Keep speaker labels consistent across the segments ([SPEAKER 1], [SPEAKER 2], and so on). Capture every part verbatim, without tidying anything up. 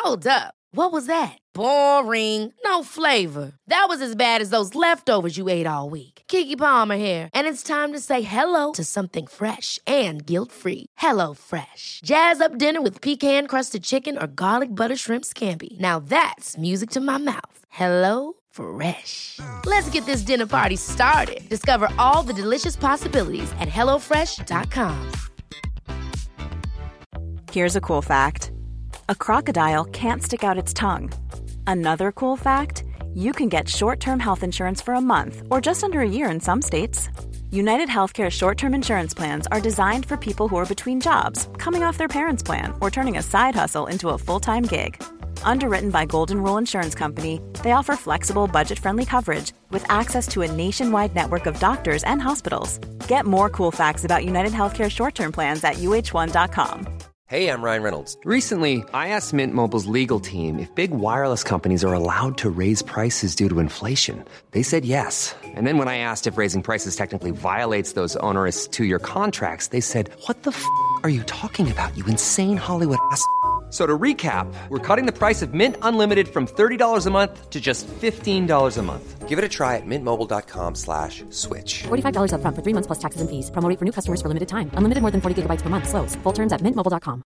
[SPEAKER 1] Hold up. What was that? Boring. No flavor. That was as bad as those leftovers you ate all week. Keke Palmer here, and it's time to say hello to something fresh and guilt-free. Hello Fresh. Jazz up dinner with pecan-crusted chicken or garlic butter shrimp scampi. Now that's music to my mouth. Hello Fresh. Let's get this dinner party started. Discover all the delicious possibilities at hello fresh dot com.
[SPEAKER 2] Here's a cool fact. A crocodile can't stick out its tongue. Another cool fact, you can get short-term health insurance for a month or just under a year in some states. United Healthcare short-term insurance plans are designed for people who are between jobs, coming off their parents' plan, or turning a side hustle into a full-time gig. Underwritten by Golden Rule Insurance Company, they offer flexible, budget-friendly coverage with access to a nationwide network of doctors and hospitals. Get more cool facts about United Healthcare short-term plans at U H one dot com.
[SPEAKER 3] Hey, I'm Ryan Reynolds. Recently, I asked Mint Mobile's legal team if big wireless companies are allowed to raise prices due to inflation. They said yes. And then when I asked if raising prices technically violates those onerous two-year contracts, they said, what the f*** are you talking about, you insane Hollywood ass f- So to recap, we're cutting the price of Mint Unlimited from thirty dollars a month to just fifteen dollars a month. Give it a try at mintmobile.com slash switch.
[SPEAKER 4] forty-five dollars up front for three months plus taxes and fees. Promo rate for new customers for limited time. Unlimited more than forty gigabytes per month. Slows full terms at mint mobile dot com.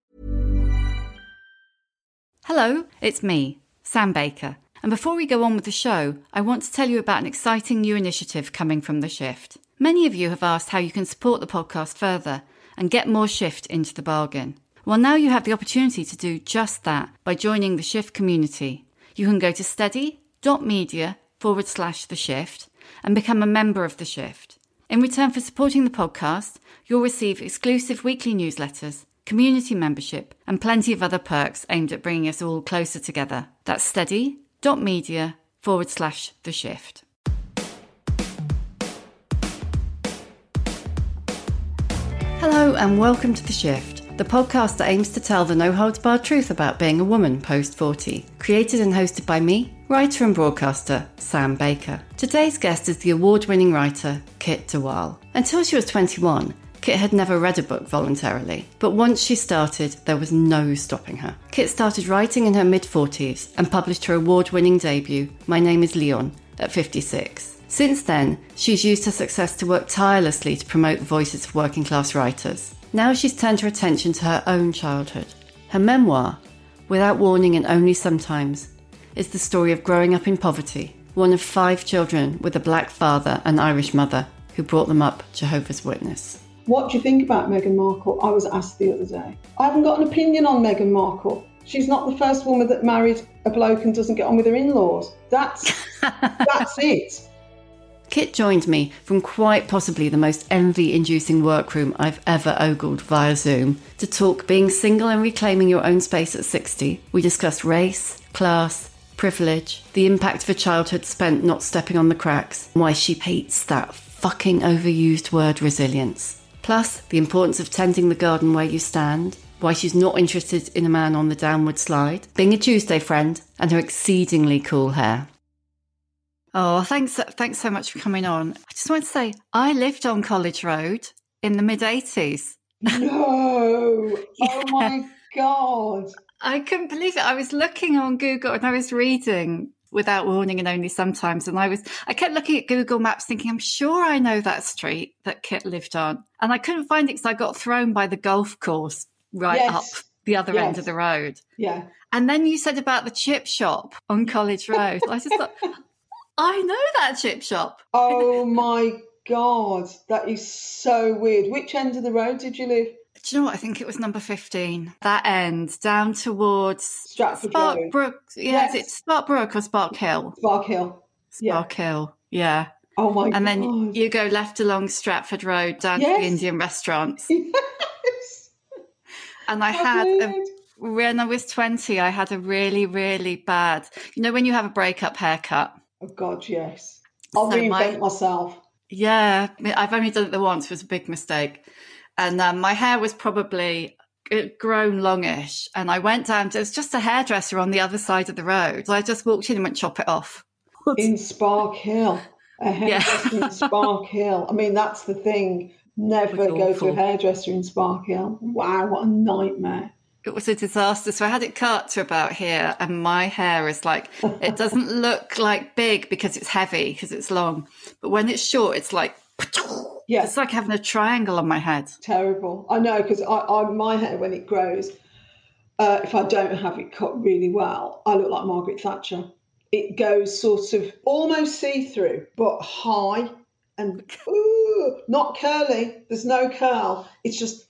[SPEAKER 5] Hello, it's me, Sam Baker. And before we go on with the show, I want to tell you about an exciting new initiative coming from The Shift. Many of you have asked how you can support the podcast further and get more Shift into the bargain. Well, now you have the opportunity to do just that by joining the Shift community. You can go to steady.media forward slash the Shift and become a member of the Shift. In return for supporting the podcast, you'll receive exclusive weekly newsletters, community membership, and plenty of other perks aimed at bringing us all closer together. That's steady.media forward slash the Shift. Hello and welcome to The Shift, the podcast that aims to tell the no-holds-barred truth about being a woman post forty. Created and hosted by me, writer and broadcaster Sam Baker. Today's guest is the award-winning writer Kit de Waal. Until she was twenty-one, Kit had never read a book voluntarily, but once she started, there was no stopping her. Kit started writing in her mid-forties and published her award-winning debut, My Name is Leon, at fifty-six. Since then, she's used her success to work tirelessly to promote the voices of working-class writers. Now she's turned her attention to her own childhood. Her memoir, Without Warning and Only Sometimes, is the story of growing up in poverty, one of five children with a black father and Irish mother who brought them up Jehovah's Witness.
[SPEAKER 6] What do you think about Meghan Markle? I was asked the other day. I haven't got an opinion on Meghan Markle. She's not the first woman that married a bloke and doesn't get on with her in-laws. That's, that's it.
[SPEAKER 5] Kit joined me from quite possibly the most envy-inducing workroom I've ever ogled via Zoom to talk being single and reclaiming your own space at sixty. We discussed race, class, privilege, the impact of a childhood spent not stepping on the cracks, and why she hates that fucking overused word resilience. Plus, the importance of tending the garden where you stand, why she's not interested in a man on the downward slide, being a Tuesday friend, and her exceedingly cool hair. Oh, thanks thanks so much for coming on. I just want to say, I lived on College Road in the mid-eighties.
[SPEAKER 6] No!
[SPEAKER 5] Yeah.
[SPEAKER 6] Oh my God!
[SPEAKER 5] I couldn't believe it. I was looking on Google and I was reading Without Warning and Only Sometimes, and I was I kept looking at Google Maps thinking, I'm sure I know that street that Kit lived on. And I couldn't find it because I got thrown by the golf course right
[SPEAKER 6] Yes.
[SPEAKER 5] up the other
[SPEAKER 6] Yes.
[SPEAKER 5] end of the road.
[SPEAKER 6] Yeah.
[SPEAKER 5] And then you said about the chip shop on College Road. I just thought, I know that chip shop.
[SPEAKER 6] Oh my God, that is so weird. Which end of the road did you live?
[SPEAKER 5] Do you know what? I think it was number fifteen. That end, down towards
[SPEAKER 6] Stratford
[SPEAKER 5] Spark
[SPEAKER 6] Road.
[SPEAKER 5] Brook. Yeah,
[SPEAKER 6] Yes.
[SPEAKER 5] is it Spark Brook or Spark Hill?
[SPEAKER 6] Spark Hill. Yeah.
[SPEAKER 5] Spark Hill, yeah.
[SPEAKER 6] Oh my God.
[SPEAKER 5] And then you go left along Stratford Road down to
[SPEAKER 6] Yes.
[SPEAKER 5] the Indian restaurants.
[SPEAKER 6] Yes.
[SPEAKER 5] And I
[SPEAKER 6] How
[SPEAKER 5] had, a,
[SPEAKER 6] weird.
[SPEAKER 5] when I was twenty, I had a really, really bad, you know, when you have a breakup haircut.
[SPEAKER 6] Oh God, yes. I'll
[SPEAKER 5] So
[SPEAKER 6] reinvent
[SPEAKER 5] my-
[SPEAKER 6] myself.
[SPEAKER 5] Yeah, I mean, I've only done it the once. It was a big mistake. And um, my hair was probably uh, grown longish. And I went down to, it was just a hairdresser on the other side of the road. So I just walked in and went, chop it off.
[SPEAKER 6] In Spark Hill. A hairdresser in Spark Hill. I mean, that's the thing. Never
[SPEAKER 5] It was
[SPEAKER 6] go to
[SPEAKER 5] awful.
[SPEAKER 6] a hairdresser in Spark Hill. Wow, what a nightmare.
[SPEAKER 5] It was a disaster. So I had it cut to about here, and my hair is like, it doesn't look like big because it's heavy, because it's long. But when it's short, it's like, yeah. It's like having a triangle on my head.
[SPEAKER 6] Terrible. I know, because I, I, my hair, when it grows, uh, if I don't have it cut really well, I look like Margaret Thatcher. It goes sort of almost see-through, but high and ooh, not curly. There's no curl. It's just,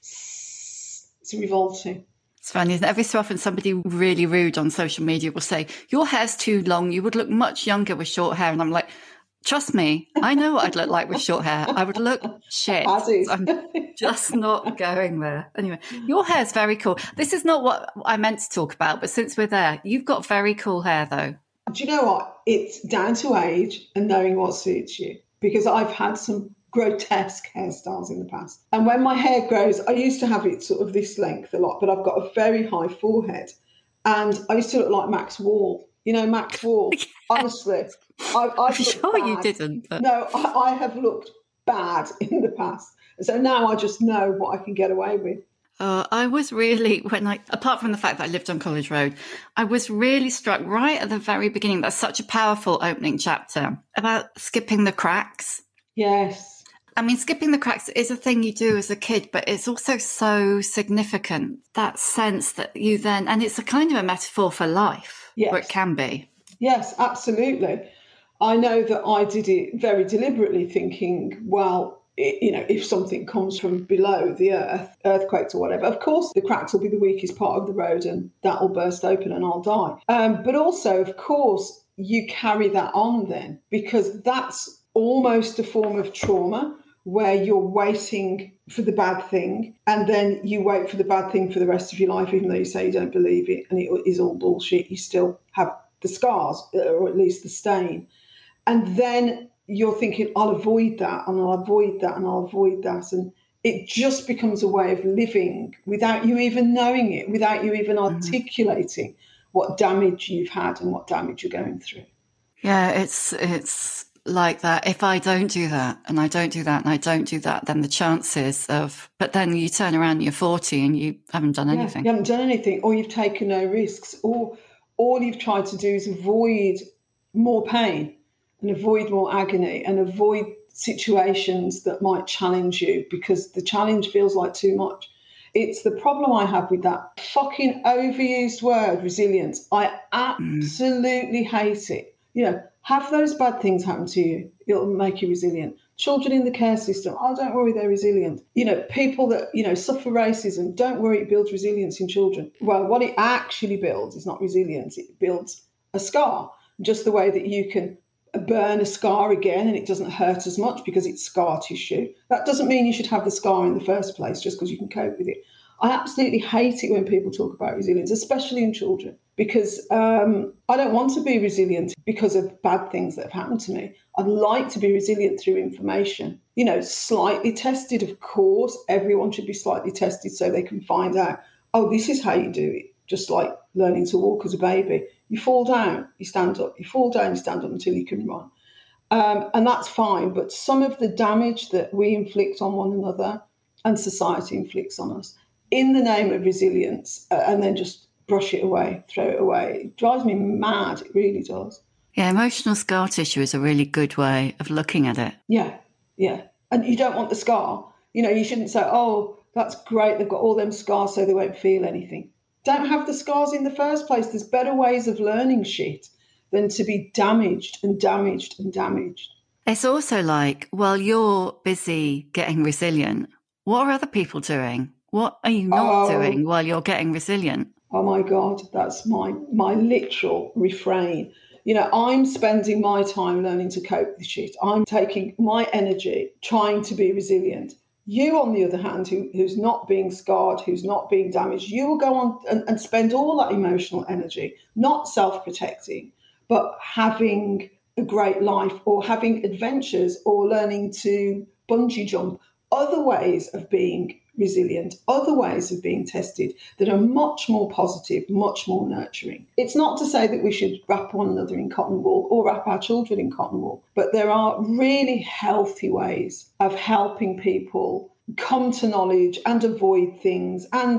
[SPEAKER 6] it's revolting.
[SPEAKER 5] It's funny, every so often somebody really rude on social media will say, your hair's too long, you would look much younger with short hair. And I'm like, trust me, I know what I'd look like with short hair. I would look shit. I'm just not going there. Anyway, your hair's very cool. This is not what I meant to talk about, but since we're there, you've got very cool hair though.
[SPEAKER 6] Do you know what? It's down to age and knowing what suits you, because I've had some grotesque hairstyles in the past. And when my hair grows, I used to have it sort of this length a lot, but I've got a very high forehead. And I used to look like Max Wall. You know, Max Wall. Yeah. Honestly. I, I've
[SPEAKER 5] I'm sure bad. You didn't. But...
[SPEAKER 6] No, I, I have looked bad in the past. And so now I just know what I can get away with.
[SPEAKER 5] Uh, I was really, when I, apart from the fact that I lived on College Road, I was really struck right at the very beginning. That's such a powerful opening chapter about skipping the cracks.
[SPEAKER 6] Yes.
[SPEAKER 5] I mean, skipping the cracks is a thing you do as a kid, but it's also so significant, that sense that you then, and it's a kind of a metaphor for life, yes. Or it can be.
[SPEAKER 6] Yes, absolutely. I know that I did it very deliberately thinking, well, it, you know, if something comes from below the earth, earthquakes or whatever, of course the cracks will be the weakest part of the road and that will burst open and I'll die. Um, but also, of course, you carry that on then, because that's almost a form of trauma where you're waiting for the bad thing and then you wait for the bad thing for the rest of your life, even though you say you don't believe it and it is all bullshit. You still have the scars, or at least the stain. And then you're thinking, I'll avoid that and I'll avoid that and I'll avoid that. And it just becomes a way of living without you even knowing it, without you even articulating mm-hmm. what damage you've had and what damage you're going through.
[SPEAKER 5] Yeah, it's it's like that. If I don't do that and I don't do that and I don't do that, then the chances of, but then you turn around and you're forty and you haven't done
[SPEAKER 6] yeah,
[SPEAKER 5] anything.
[SPEAKER 6] You haven't done anything, or you've taken no risks, or all you've tried to do is avoid more pain and avoid more agony and avoid situations that might challenge you because the challenge feels like too much. It's the problem I have with that fucking overused word, resilience. I absolutely mm. hate it. You know, have those bad things happen to you, it'll make you resilient. Children in the care system, oh, don't worry, they're resilient. You know, people that, you know, suffer racism, don't worry, it builds resilience in children. Well, what it actually builds is not resilience, it builds a scar, just the way that you can burn a scar again and it doesn't hurt as much because it's scar tissue. That doesn't mean you should have the scar in the first place just because you can cope with it. I absolutely hate it when people talk about resilience, especially in children, because um, I don't want to be resilient because of bad things that have happened to me. I'd like to be resilient through information. You know, slightly tested, of course. Everyone should be slightly tested so they can find out, oh, this is how you do it. Just like learning to walk as a baby. You fall down, you stand up. You fall down, you stand up until you can run. Um, and that's fine. But some of the damage that we inflict on one another and society inflicts on us in the name of resilience uh, and then just brush it away, throw it away. It drives me mad. It really does.
[SPEAKER 5] Yeah, emotional scar tissue is a really good way of looking at it.
[SPEAKER 6] Yeah, yeah. And you don't want the scar. You know, you shouldn't say, oh, that's great, they've got all them scars so they won't feel anything. Don't have the scars in the first place. There's better ways of learning shit than to be damaged and damaged and damaged.
[SPEAKER 5] It's also like, while you're busy getting resilient, what are other people doing? What are you not oh, doing while you're getting resilient?
[SPEAKER 6] Oh, my God, that's my my literal refrain. You know, I'm spending my time learning to cope with shit. I'm taking my energy trying to be resilient. You, on the other hand, who, who's not being scarred, who's not being damaged, you will go on and, and spend all that emotional energy, not self-protecting, but having a great life or having adventures or learning to bungee jump, other ways of being resilient, other ways of being tested that are much more positive, much more nurturing. It's not to say that we should wrap one another in cotton wool or wrap our children in cotton wool, but there are really healthy ways of helping people come to knowledge and avoid things and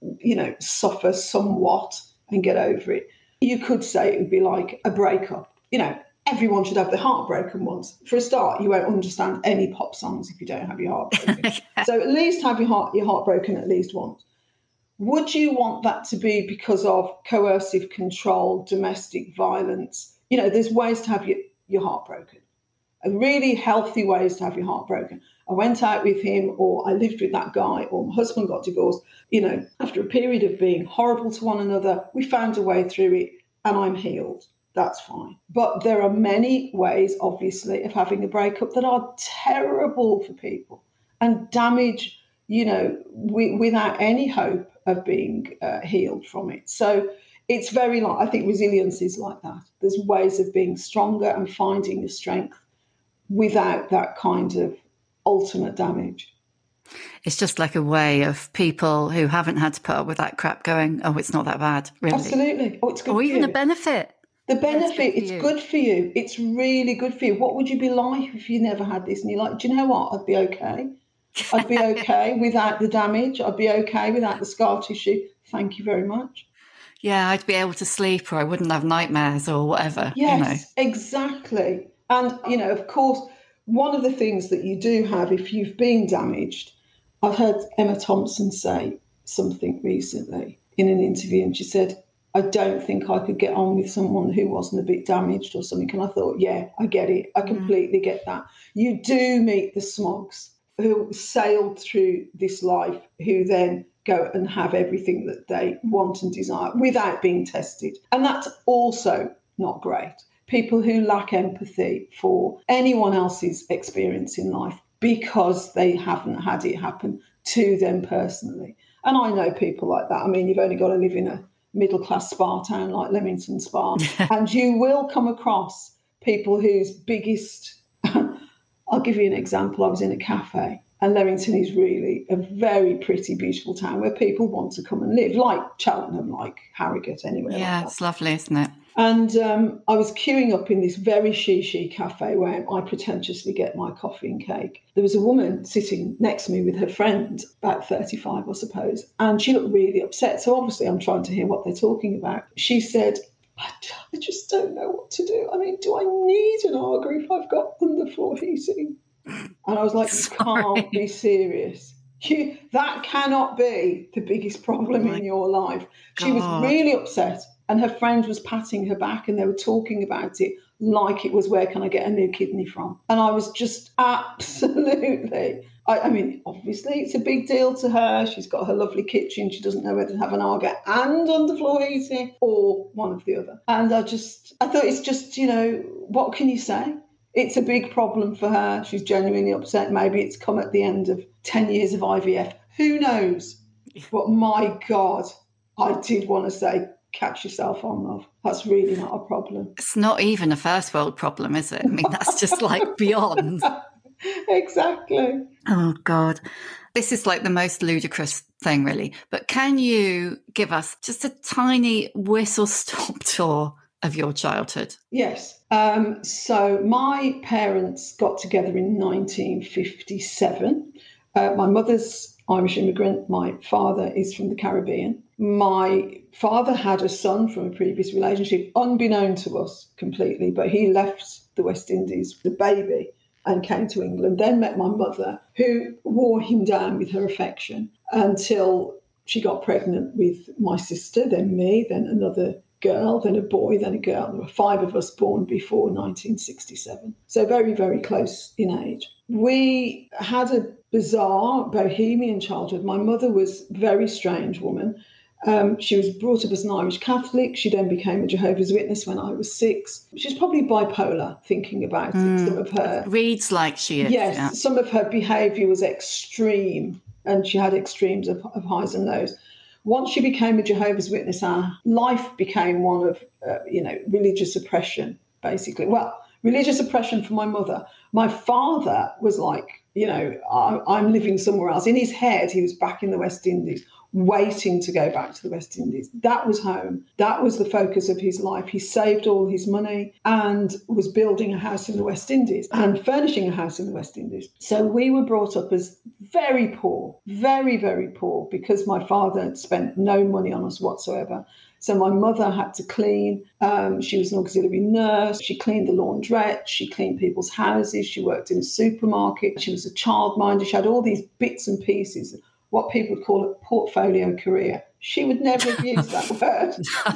[SPEAKER 6] you know, suffer somewhat and get over it. You could say it would be like a breakup. You know, everyone should have their heart broken once. For a start, you won't understand any pop songs if you don't have your heart broken. yeah. So at least have your heart, your heart broken at least once. Would you want that to be because of coercive control, domestic violence? You know, there's ways to have your, your heart broken. A really healthy ways to have your heart broken. I went out with him, or I lived with that guy, or my husband got divorced. You know, after a period of being horrible to one another, we found a way through it and I'm healed. That's fine. But there are many ways, obviously, of having a breakup that are terrible for people and damage, you know, w- without any hope of being uh, healed from it. So it's very like, I think resilience is like that. There's ways of being stronger and finding the strength without that kind of ultimate damage.
[SPEAKER 5] It's just like a way of people who haven't had to put up with that crap going, oh, it's not that bad, really.
[SPEAKER 6] Absolutely. Oh, it's good
[SPEAKER 5] or
[SPEAKER 6] for
[SPEAKER 5] even
[SPEAKER 6] you.
[SPEAKER 5] a benefit.
[SPEAKER 6] The benefit,
[SPEAKER 5] yeah, it's, good,
[SPEAKER 6] it's good for you. It's really good for you. What would you be like if you never had this? And you're like, do you know what? I'd be okay. I'd be okay without the damage. I'd be okay without the scar tissue. Thank you very much.
[SPEAKER 5] Yeah, I'd be able to sleep, or I wouldn't have nightmares or whatever.
[SPEAKER 6] Yes,
[SPEAKER 5] you know.
[SPEAKER 6] Exactly. And, you know, of course, one of the things that you do have if you've been damaged, I've heard Emma Thompson say something recently in an interview, and she said, I don't think I could get on with someone who wasn't a bit damaged or something. And I thought, yeah, I get it. I completely mm. get that. You do meet the smugs who sailed through this life, who then go and have everything that they want and desire without being tested. And that's also not great. People who lack empathy for anyone else's experience in life because they haven't had it happen to them personally. And I know people like that. I mean, you've only got to live in a middle-class spa town like Leamington Spa, and you will come across people whose biggest... I'll give you an example. I was in a cafe, and Leamington is really a very pretty, beautiful town where people want to come and live, like Cheltenham, like Harrogate, anywhere
[SPEAKER 5] yeah,
[SPEAKER 6] like that.
[SPEAKER 5] It's lovely, isn't it?
[SPEAKER 6] And um, I was queuing up in this very chic cafe where I pretentiously get my coffee and cake. There was a woman sitting next to me with her friend, about thirty-five, I suppose, and she looked really upset. So obviously I'm trying to hear what they're talking about. She said, I, I just don't know what to do. I mean, do I need an Aga if I've got underfloor heating? And I was like, you can't be serious. You, that cannot be the biggest problem oh in your life. God. She was really upset. And her friend was patting her back and they were talking about it like it was, where can I get a new kidney from? And I was just absolutely, I, I mean, obviously it's a big deal to her. She's got her lovely kitchen. She doesn't know whether to have an Aga and underfloor heating or one of the other. And I just, I thought it's just, you know, what can you say? It's a big problem for her. She's genuinely upset. Maybe it's come at the end of ten years of I V F. Who knows? But my God, I did want to say, catch yourself on, love. That's really not a problem.
[SPEAKER 5] It's not even a first world problem, is it? I mean, that's just like beyond.
[SPEAKER 6] Exactly.
[SPEAKER 5] Oh, God. This is like the most ludicrous thing, really. But can you give us just a tiny whistle-stop tour of your childhood?
[SPEAKER 6] Yes. Um, so my parents got together in nineteen fifty-seven. Uh, my mother's Irish immigrant. My father is from the Caribbean. My father had a son from a previous relationship, unbeknown to us completely, but he left the West Indies, the baby, and came to England, then met my mother, who wore him down with her affection until she got pregnant with my sister, then me, then another girl, then a boy, then a girl. There were five of us born before nineteen sixty-seven. So very, very close in age. We had a bizarre bohemian childhood. My mother was a very strange woman. Um, she was brought up as an Irish Catholic. She then became a Jehovah's Witness when I was six. She's probably bipolar, thinking about mm, it. Some of her
[SPEAKER 5] reads like she is.
[SPEAKER 6] Yes,
[SPEAKER 5] yeah.
[SPEAKER 6] Some of her behaviour was extreme, and she had extremes of, of highs and lows. Once she became a Jehovah's Witness, our life became one of, uh, you know, religious oppression, basically. Well, religious oppression for my mother. My father was like, you know, I, I'm living somewhere else. In his head, he was back in the West Indies. waiting to go back to the West Indies. That was home. That was the focus of his life. He saved all his money and was building a house in the West Indies and furnishing a house in the West Indies. So we were brought up as very poor, very, very poor, because my father had spent no money on us whatsoever. So my mother had to clean. Um, she was an auxiliary nurse. She cleaned the laundrette. She cleaned people's houses. She worked in a supermarket. She was a childminder. She had all these bits and pieces, what people would call a portfolio career. She would never have used that word.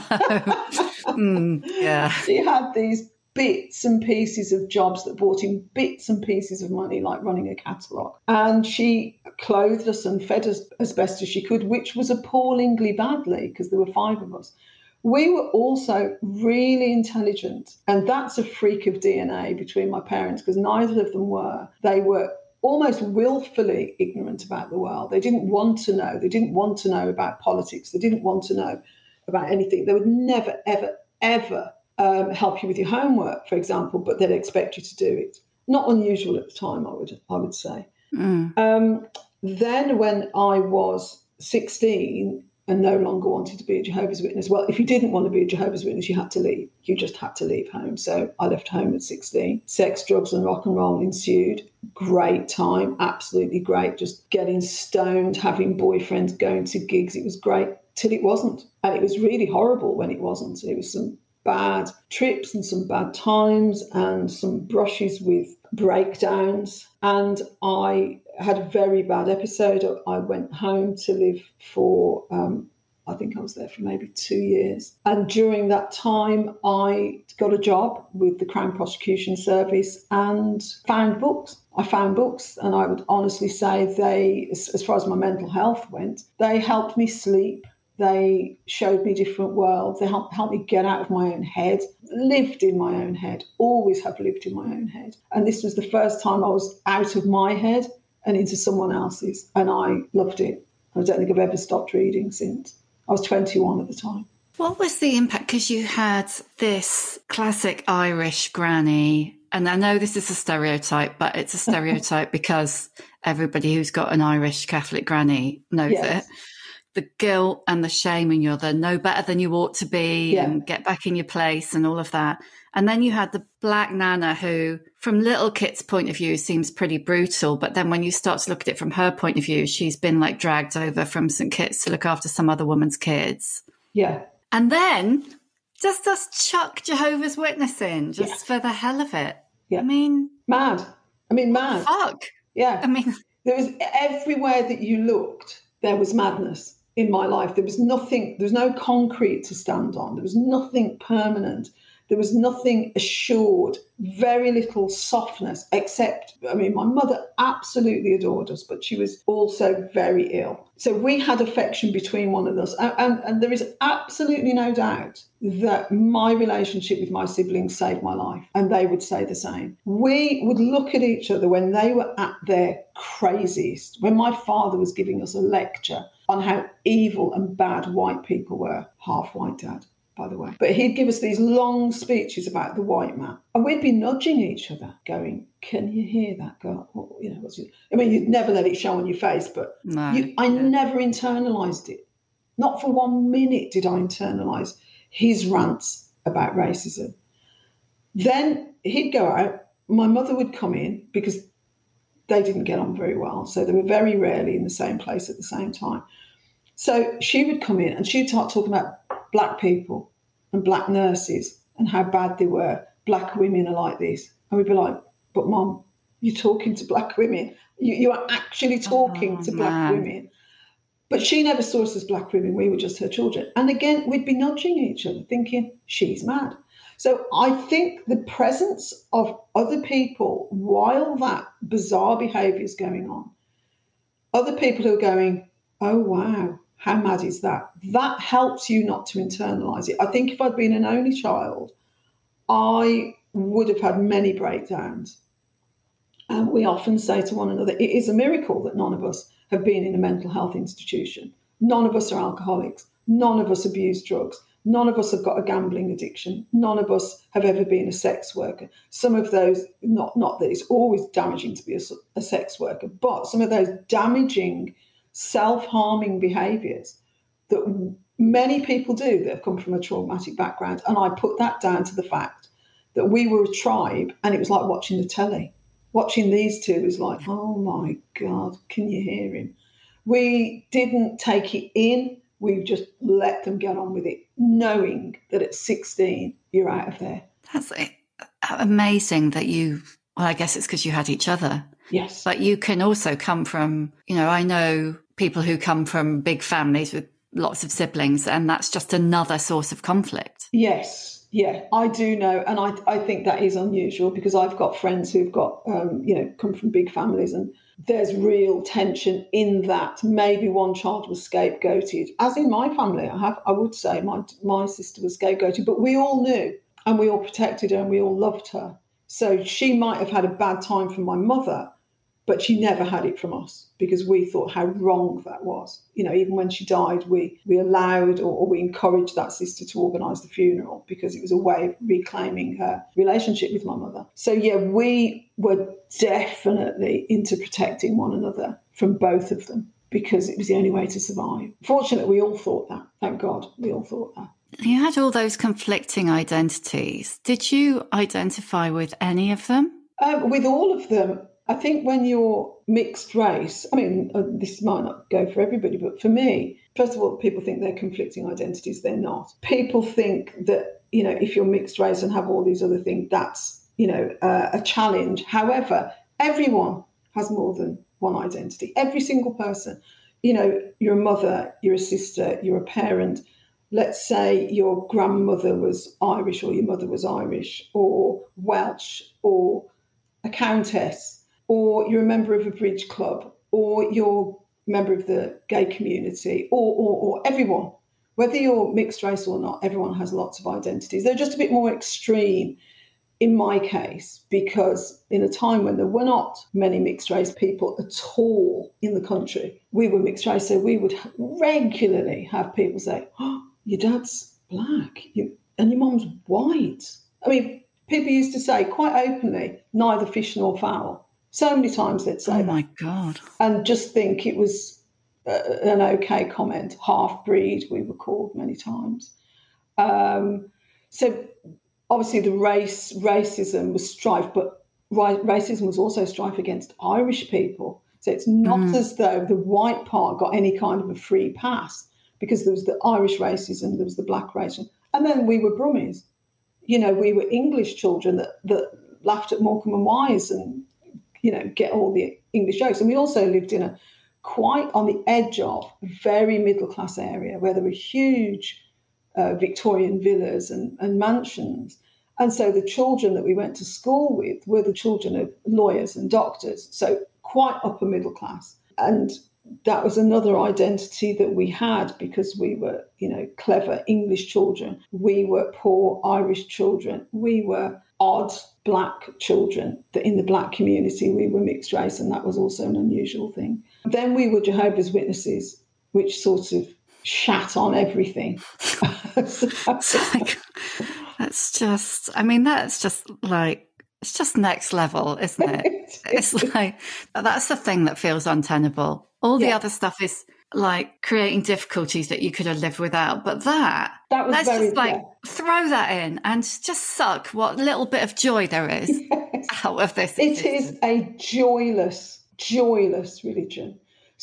[SPEAKER 5] mm, yeah.
[SPEAKER 6] She had these bits and pieces of jobs that brought in bits and pieces of money, like running a catalogue. And she clothed us and fed us as best as she could, which was appallingly badly because there were five of us. We were also really intelligent. And that's a freak of D N A between my parents, because neither of them were. They were almost willfully ignorant about the world. They didn't want to know. They didn't want to know about politics. They didn't want to know about anything. They would never, ever, ever um, help you with your homework, for example, but they'd expect you to do it. Not unusual at the time, I would, I would say. Mm. Um, then when I was sixteen and no longer wanted to be a Jehovah's Witness, well, if you didn't want to be a Jehovah's Witness, you had to leave. You just had to leave home. So I left home at sixteen. Sex, drugs and rock and roll ensued. Great time, absolutely great. Just getting stoned, having boyfriends, going to gigs. It was great till it wasn't. And it was really horrible when it wasn't. It was some bad trips and some bad times and some brushes with breakdowns. And I had a very bad episode. I went home to live for, um, I think I was there for maybe two years. And during that time, I got a job with the Crown Prosecution Service and found books. I found books, and I would honestly say they, as far as my mental health went, they helped me sleep. They showed me different worlds. They helped, helped me get out of my own head, lived in my own head, always have lived in my own head. And this was the first time I was out of my head and into someone else's. And I loved it. I don't think I've ever stopped reading since. I was twenty-one at the time.
[SPEAKER 5] What was the impact? Because you had this classic Irish granny, and I know this is a stereotype, but it's a stereotype because everybody who's got an Irish Catholic granny knows yes. it. The guilt and the shame, and you're the no better than you ought to be yeah. and get back in your place and all of that. And then you had the black nana who, from little Kit's point of view, seems pretty brutal. But then when you start to look at it from her point of view, she's been like dragged over from Saint Kit's to look after some other woman's kids.
[SPEAKER 6] Yeah.
[SPEAKER 5] And then just just chuck Jehovah's Witness in just yeah. for the hell of it.
[SPEAKER 6] Yeah.
[SPEAKER 5] I mean.
[SPEAKER 6] Mad. I mean, mad.
[SPEAKER 5] Fuck.
[SPEAKER 6] Yeah.
[SPEAKER 5] I mean.
[SPEAKER 6] There was everywhere that you looked, there was madness. In my life, there was nothing, there was no concrete to stand on. There was nothing permanent. There was nothing assured, very little softness, except, I mean, my mother absolutely adored us, but she was also very ill. So we had affection between one of us. And, and, and there is absolutely no doubt that my relationship with my siblings saved my life. And they would say the same. We would look at each other when they were at their craziest, when my father was giving us a lecture on how evil and bad white people were. Half white dad, by the way. But he'd give us these long speeches about the white man. And we'd be nudging each other, going, can you hear that girl? Well, you know, what's it? I mean, you'd never let it show on your face, but
[SPEAKER 5] no,
[SPEAKER 6] you, I yeah. never internalised it. Not for one minute did I internalise his rants about racism. Then he'd go out. My mother would come in because they didn't get on very well. So they were very rarely in the same place at the same time. So she would come in and she'd start talking about black people and black nurses and how bad they were. Black women are like this. And we'd be like, but Mum, you're talking to black women. You, you are actually talking
[SPEAKER 5] oh,
[SPEAKER 6] to black
[SPEAKER 5] man.
[SPEAKER 6] women. But she never saw us as black women. We were just her children. And again, we'd be nudging each other, thinking, she's mad. So I think the presence of other people while that bizarre behaviour is going on, other people who are going, oh, wow, how mad is that? That helps you not to internalise it. I think if I'd been an only child, I would have had many breakdowns. And we often say to one another, it is a miracle that none of us have been in a mental health institution. None of us are alcoholics. None of us abuse drugs. None of us have got a gambling addiction. None of us have ever been a sex worker. Some of those, not, not that it's always damaging to be a, a sex worker, but some of those damaging self-harming behaviours that many people do that have come from a traumatic background. And I put that down to the fact that we were a tribe, and it was like watching the telly. Watching these two was like, oh my God, can you hear him? We didn't take it in. We just let them get on with it, knowing that at sixteen, you're out of there.
[SPEAKER 5] That's amazing that you, well, I guess it's because you had each other.
[SPEAKER 6] Yes.
[SPEAKER 5] But you can also come from, you know, I know people who come from big families with lots of siblings, and that's just another source of conflict.
[SPEAKER 6] Yes. Yeah, I do know. And I, I think that is unusual because I've got friends who've got, um, you know, come from big families, and there's real tension in that. Maybe one child was scapegoated, as in my family. I have, I would say my, my sister was scapegoated, but we all knew and we all protected her and we all loved her. So she might have had a bad time from my mother, but she never had it from us because we thought how wrong that was. You know, even when she died, we we allowed or, or we encouraged that sister to organise the funeral because it was a way of reclaiming her relationship with my mother. So, yeah, we were definitely into protecting one another from both of them because it was the only way to survive. Fortunately, we all thought that. Thank God, we all thought that.
[SPEAKER 5] You had all those conflicting identities. Did you identify with any of them?
[SPEAKER 6] Um, with all of them. I think when you're mixed race, I mean, uh, this might not go for everybody, but for me, first of all, people think they're conflicting identities. They're not. People think that, you know, if you're mixed race and have all these other things, that's, you know, uh, a challenge. However, everyone has more than one identity. Every single person. You know, you're a mother, you're a sister, you're a parent. Let's say your grandmother was Irish or your mother was Irish or Welsh or a countess, or you're a member of a bridge club, or you're a member of the gay community, or, or, or everyone. Whether you're mixed race or not, everyone has lots of identities. They're just a bit more extreme in my case, because in a time when there were not many mixed race people at all in the country, we were mixed race, so we would regularly have people say, oh, your dad's black you, and your mum's white. I mean, people used to say quite openly, neither fish nor fowl. So many times they'd say that.
[SPEAKER 5] Oh, my God.
[SPEAKER 6] And just think it was uh, an okay comment. Half-breed, we were called many times. Um, so obviously the race, racism was strife, but ra- racism was also strife against Irish people. So it's not mm. as though the white part got any kind of a free pass because there was the Irish racism, there was the black racism. And then we were Brummies. You know, we were English children that, that laughed at Morecambe and Wise and, you know, get all the English jokes. And we also lived in a quite on the edge of a very middle-class area where there were huge uh, Victorian villas and, and mansions. And so the children that we went to school with were the children of lawyers and doctors, so quite upper middle class. And that was another identity that we had because we were, you know, clever English children. We were poor Irish children. We were odd black children, that in the black community we were mixed race, and that was also an unusual thing. Then we were Jehovah's Witnesses, which sort of shat on everything.
[SPEAKER 5] so, like, that's just, I mean, that's just like, it's just next level, isn't it? It's like, that's the thing that feels untenable. All the yeah. other stuff is like creating difficulties that you could have lived without. But that,
[SPEAKER 6] that was
[SPEAKER 5] let's
[SPEAKER 6] very,
[SPEAKER 5] just like
[SPEAKER 6] yeah.
[SPEAKER 5] throw that in and just suck what little bit of joy there is yes. out of this.
[SPEAKER 6] It existence. Is a joyless, joyless religion.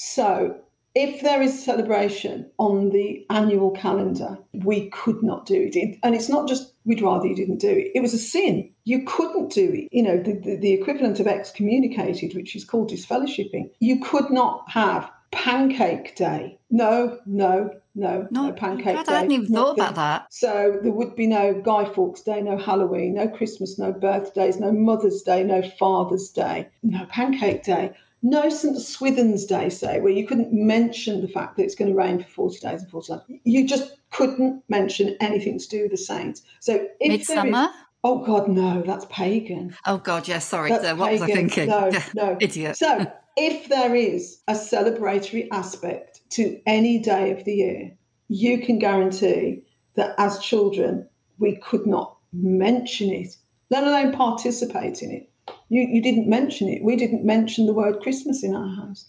[SPEAKER 6] So if there is celebration on the annual calendar, we could not do it. And it's not just we'd rather you didn't do it. It was a sin. You couldn't do it. You know, the, the, the equivalent of excommunicated, which is called disfellowshipping. You could not have Pancake Day. No, no, no, no, no Pancake
[SPEAKER 5] God,
[SPEAKER 6] Day.
[SPEAKER 5] I hadn't even thought
[SPEAKER 6] nothing.
[SPEAKER 5] about that.
[SPEAKER 6] So there would be no Guy Fawkes Day, no Halloween, no Christmas, no birthdays, no Mother's Day, no Father's Day, no Pancake Day. No Saint Swithin's Day, say, where you couldn't mention the fact that it's going to rain for forty days and forty nights. You just couldn't mention anything to do with the saints. So if
[SPEAKER 5] Midsummer?
[SPEAKER 6] Is, oh, God, no, that's pagan.
[SPEAKER 5] Oh, God, yes, yeah, sorry.
[SPEAKER 6] That's
[SPEAKER 5] uh, what
[SPEAKER 6] pagan.
[SPEAKER 5] was I thinking?
[SPEAKER 6] No, no.
[SPEAKER 5] Idiot.
[SPEAKER 6] So if there is a celebratory aspect to any day of the year, you can guarantee that as children, we could not mention it, let alone participate in it. You, you didn't mention it. We didn't mention the word Christmas in our house.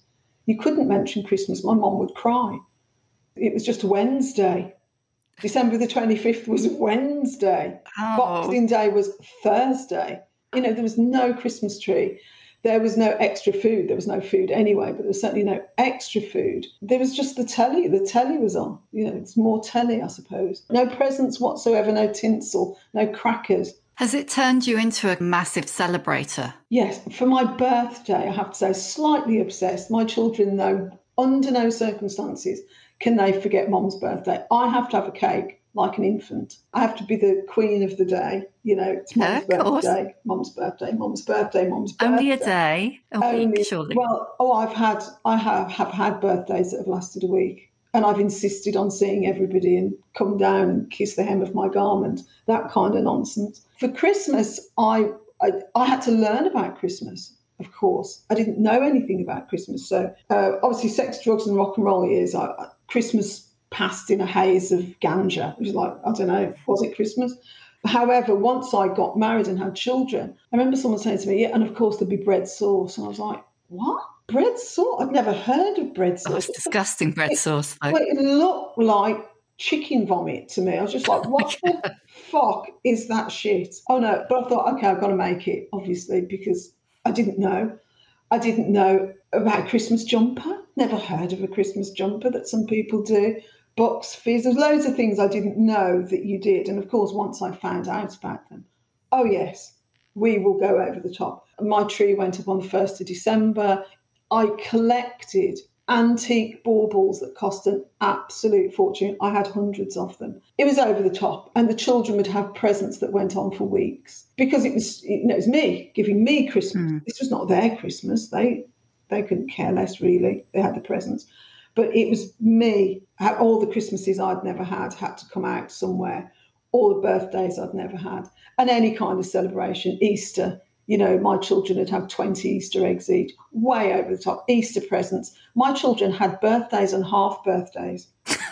[SPEAKER 6] You couldn't mention Christmas. My mum would cry. It was just a Wednesday. December the twenty-fifth was Wednesday.
[SPEAKER 5] Oh.
[SPEAKER 6] Boxing Day was Thursday. You know, there was no Christmas tree. There was no extra food. There was no food anyway, but there was certainly no extra food. There was just the telly. The telly was on. You know, it's more telly, I suppose. No presents whatsoever, no tinsel, no crackers.
[SPEAKER 5] Has it turned you into a massive celebrator?
[SPEAKER 6] Yes. For my birthday, I have to say, slightly obsessed. My children know under no circumstances can they forget Mom's birthday. I have to have a cake like an infant. I have to be the queen of the day. You know, it's Mom's
[SPEAKER 5] yeah,
[SPEAKER 6] birthday, Mom's birthday, Mom's birthday, Mom's birthday.
[SPEAKER 5] Only a day, a
[SPEAKER 6] Only,
[SPEAKER 5] week, surely.
[SPEAKER 6] Well, oh, I've had, I have, have had birthdays that have lasted a week, and I've insisted on seeing everybody and come down and kiss the hem of my garment. That kind of nonsense. For Christmas, I, I, I had to learn about Christmas. Of course, I didn't know anything about Christmas. So uh, obviously, sex, drugs, and rock and roll years. I, I, Christmas passed in a haze of ganja. It was like, I don't know, was it Christmas? However, once I got married and had children, I remember someone saying to me, yeah, and of course there'd be bread sauce. And I was like, what? Bread sauce? I'd never heard of bread sauce.
[SPEAKER 5] Oh, it's disgusting bread
[SPEAKER 6] it,
[SPEAKER 5] sauce. Though.
[SPEAKER 6] Well, it looked like chicken vomit to me. I was just like, what the fuck is that shit? Oh, no. But I thought, okay, I've got to make it, obviously, because I didn't know. I didn't know about a Christmas jumper. Never heard of a Christmas jumper that some people do. Box fizz. There's loads of things I didn't know that you did. And of course, once I found out about them, oh yes, we will go over the top. My tree went up on the first of December. I collected antique baubles that cost an absolute fortune. I had hundreds of them. It was over the top. And the children would have presents that went on for weeks because it was, you know, it was me giving me Christmas. Mm. This was not their Christmas. They, they couldn't care less, really. They had the presents. But it was me. All the Christmases I'd never had had to come out somewhere. All the birthdays I'd never had. And any kind of celebration. Easter, you know, my children would have twenty Easter eggs each. Way over the top. Easter presents. My children had birthdays and half birthdays.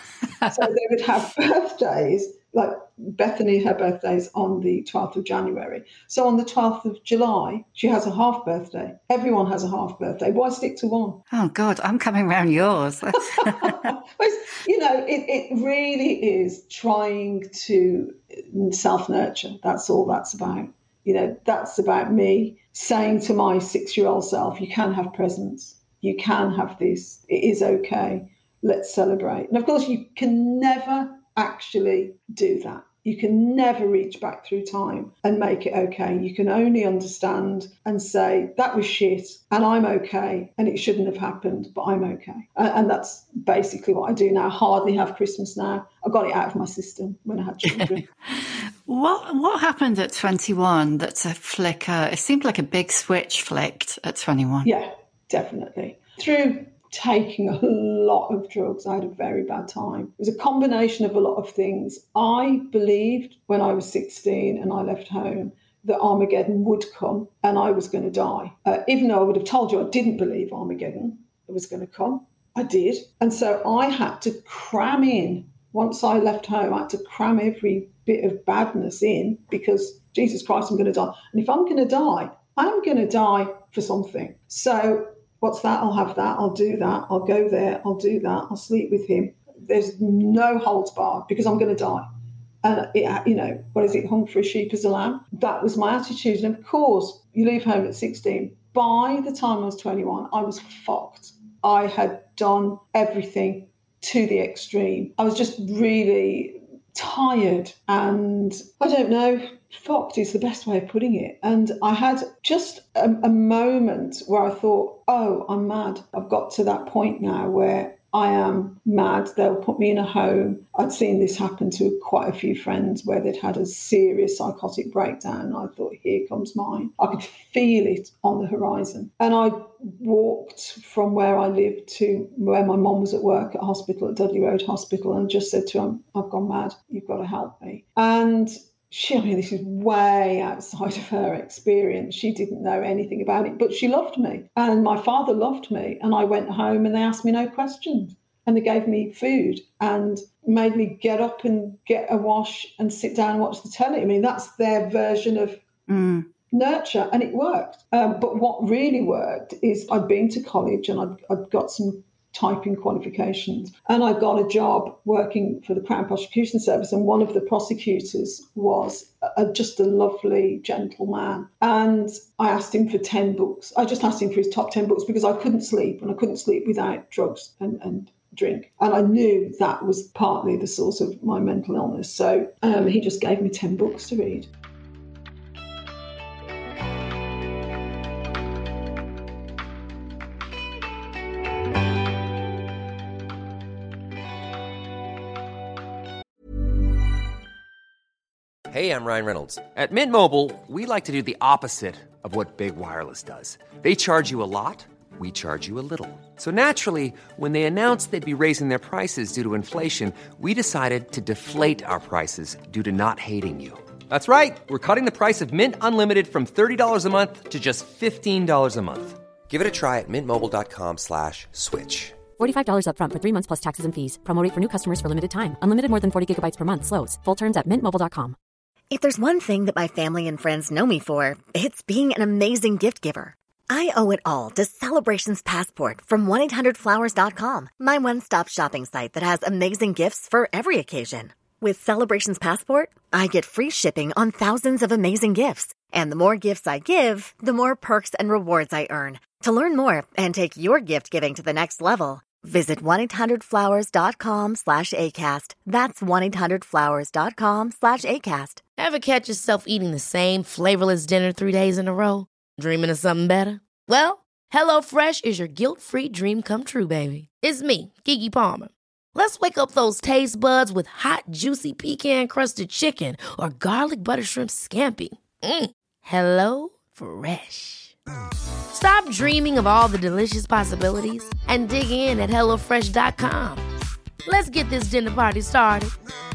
[SPEAKER 6] So they would have birthdays, like Bethany, her birthday's on the twelfth of January. So on the twelfth of July, she has a half birthday. Everyone has a half birthday. Why stick to one?
[SPEAKER 5] Oh, God, I'm coming round yours.
[SPEAKER 6] You know, it, it really is trying to self-nurture. That's all that's about. You know, that's about me saying to my six-year-old self, you can have presents. You can have this. It is okay. Let's celebrate. And of course, you can never actually do that. You can never reach back through time and make it okay. You can only understand and say, that was shit and I'm okay and it shouldn't have happened, but I'm okay. And that's basically what I do now. I hardly have Christmas now. I got it out of my system when I had children.
[SPEAKER 5] What what happened at twenty-one that's a flicker? It seemed like a big switch flicked at twenty-one.
[SPEAKER 6] Yeah, definitely. Through taking a lot of drugs, I had a very bad time. It was a combination of a lot of things. I believed when I was sixteen and I left home that Armageddon would come and I was going to die. Uh, even though I would have told you I didn't believe Armageddon was going to come, I did. And so I had to cram in. Once I left home, I had to cram every bit of badness in because, Jesus Christ, I'm going to die. And if I'm going to die, I'm going to die for something. So what's that? I'll have that. I'll do that. I'll go there. I'll do that. I'll sleep with him. There's no holds barred because I'm going to die. And, it, you know, what is it? Hung for a sheep as a lamb. That was my attitude. And, of course, you leave home at sixteen. By the time I was twenty-one, I was fucked. I had done everything to the extreme. I was just really tired and, I don't know, fucked is the best way of putting it. And I had just a, a moment where I thought, oh, I'm mad. I've got to that point now where I am mad. They'll put me in a home. I'd seen this happen to quite a few friends where they'd had a serious psychotic breakdown. And I thought, here comes mine. I could feel it on the horizon. And I walked from where I lived to where my mum was at work at hospital, at Dudley Road Hospital, and just said to her, I've gone mad. You've got to help me. And she, I mean, this is way outside of her experience. She didn't know anything about it, but she loved me. And my father loved me. And I went home and they asked me no questions. And they gave me food and made me get up and get a wash and sit down and watch the telly. I mean, that's their version of,
[SPEAKER 5] mm.
[SPEAKER 6] nurture, and it worked. Um, but what really worked is I'd been to college and I'd, I'd got some typing qualifications, and I got a job working for the Crown Prosecution Service, and one of the prosecutors was a, just a lovely gentleman, and I asked him for ten books. I just asked him for his top ten books because I couldn't sleep, and I couldn't sleep without drugs and, and drink, and I knew that was partly the source of my mental illness. So um, he just gave me ten books to read.
[SPEAKER 3] Hey, I'm Ryan Reynolds. At Mint Mobile, we like to do the opposite of what Big Wireless does. They charge you a lot, we charge you a little. So naturally, when they announced they'd be raising their prices due to inflation, we decided to deflate our prices due to not hating you. That's right. We're cutting the price of Mint Unlimited from thirty dollars a month to just fifteen dollars a month. Give it a try at mintmobile.com slash switch.
[SPEAKER 4] forty-five dollars up front for three months plus taxes and fees. Promo rate for new customers for limited time. Unlimited more than forty gigabytes per month slows. Full terms at mint mobile dot com.
[SPEAKER 7] If there's one thing that my family and friends know me for, it's being an amazing gift giver. I owe it all to Celebrations Passport from one eight hundred flowers dot com, my one-stop shopping site that has amazing gifts for every occasion. With Celebrations Passport, I get free shipping on thousands of amazing gifts. And the more gifts I give, the more perks and rewards I earn. To learn more and take your gift giving to the next level, visit one eight hundred flowers dot com slash ACAST. That's one eight hundred flowers dot com slash ACAST.
[SPEAKER 1] Ever catch yourself eating the same flavorless dinner three days in a row? Dreaming of something better? Well, HelloFresh is your guilt-free dream come true, baby. It's me, Keke Palmer. Let's wake up those taste buds with hot, juicy pecan-crusted chicken or garlic butter shrimp scampi. Mm. Hello Fresh. Stop dreaming of all the delicious possibilities and dig in at hello fresh dot com. Let's get this dinner party started.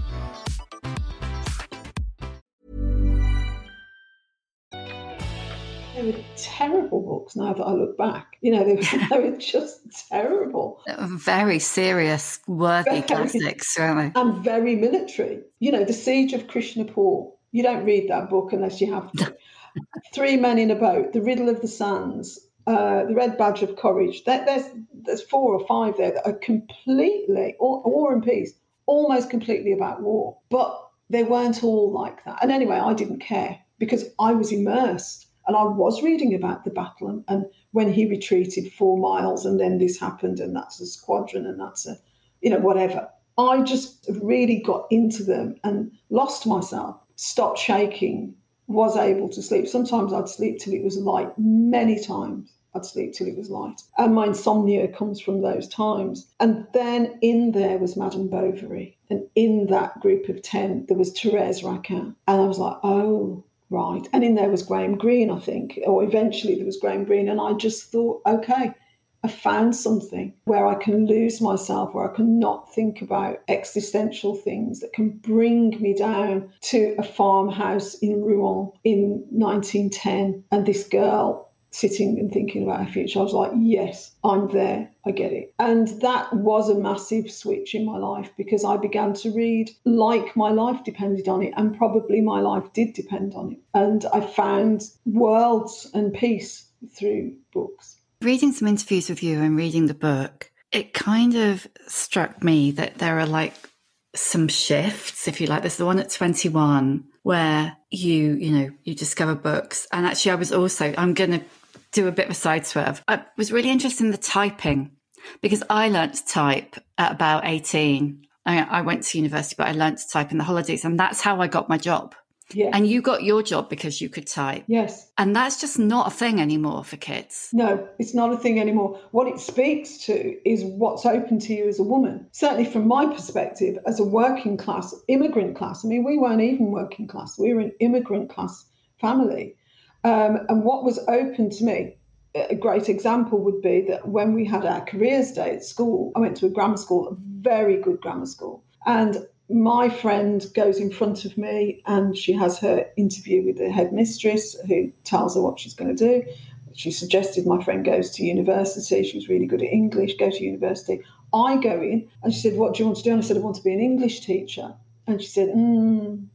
[SPEAKER 6] They were terrible books now that I look back. You know, they were, they were just terrible.
[SPEAKER 5] Very serious, worthy very, classics, weren't they? And
[SPEAKER 6] very military. You know, The Siege of Krishnapur. You don't read that book unless you have to. Three Men in a Boat, The Riddle of the Sands, uh, The Red Badge of Courage. There, there's there's four or five there that are completely, or War and Peace, almost completely about war. But they weren't all like that. And anyway, I didn't care because I was immersed. And I was reading about the battle and, and when he retreated four miles and then this happened and that's a squadron and that's a, you know, whatever. I just really got into them and lost myself, stopped shaking, was able to sleep. Sometimes I'd sleep till it was light. Many times I'd sleep till it was light. And my insomnia comes from those times. And then in there was Madame Bovary. And in that group of ten, there was Thérèse Raquin. And I was like, oh, right. And in there was Graham Greene, I think, or eventually there was Graham Greene. And I just thought, okay, I found something where I can lose myself, where I can not think about existential things that can bring me down to a farmhouse in Rouen in nineteen ten. And this girl sitting and thinking about her future. I was like, yes, I'm there. I get it. And that was a massive switch in my life because I began to read like my life depended on it, and probably my life did depend on it. And I found worlds and peace through books.
[SPEAKER 5] Reading some interviews with you and reading the book, it kind of struck me that there are like some shifts, if you like. There's the one at twenty-one where you, you know, you discover books. And actually I was also, I'm going to do a bit of a side swerve. I was really interested in the typing because I learnt to type at about eighteen. I, I went to university, but I learnt to type in the holidays, and that's how I got my job.
[SPEAKER 6] Yeah.
[SPEAKER 5] And you got your job because you could type.
[SPEAKER 6] Yes.
[SPEAKER 5] And that's just not a thing anymore for kids.
[SPEAKER 6] No, it's not a thing anymore. What it speaks to is what's open to you as a woman. Certainly from my perspective, as a working class, immigrant class. I mean, we weren't even working class. We were an immigrant class family. Um, and what was open to me, a great example would be that when we had our careers day at school, I went to a grammar school, a very good grammar school. And my friend goes in front of me and she has her interview with the headmistress who tells her what she's going to do. She suggested my friend goes to university. She was really good at English, go to university. I go in and she said, what do you want to do? And I said, I want to be an English teacher. And she said, mm,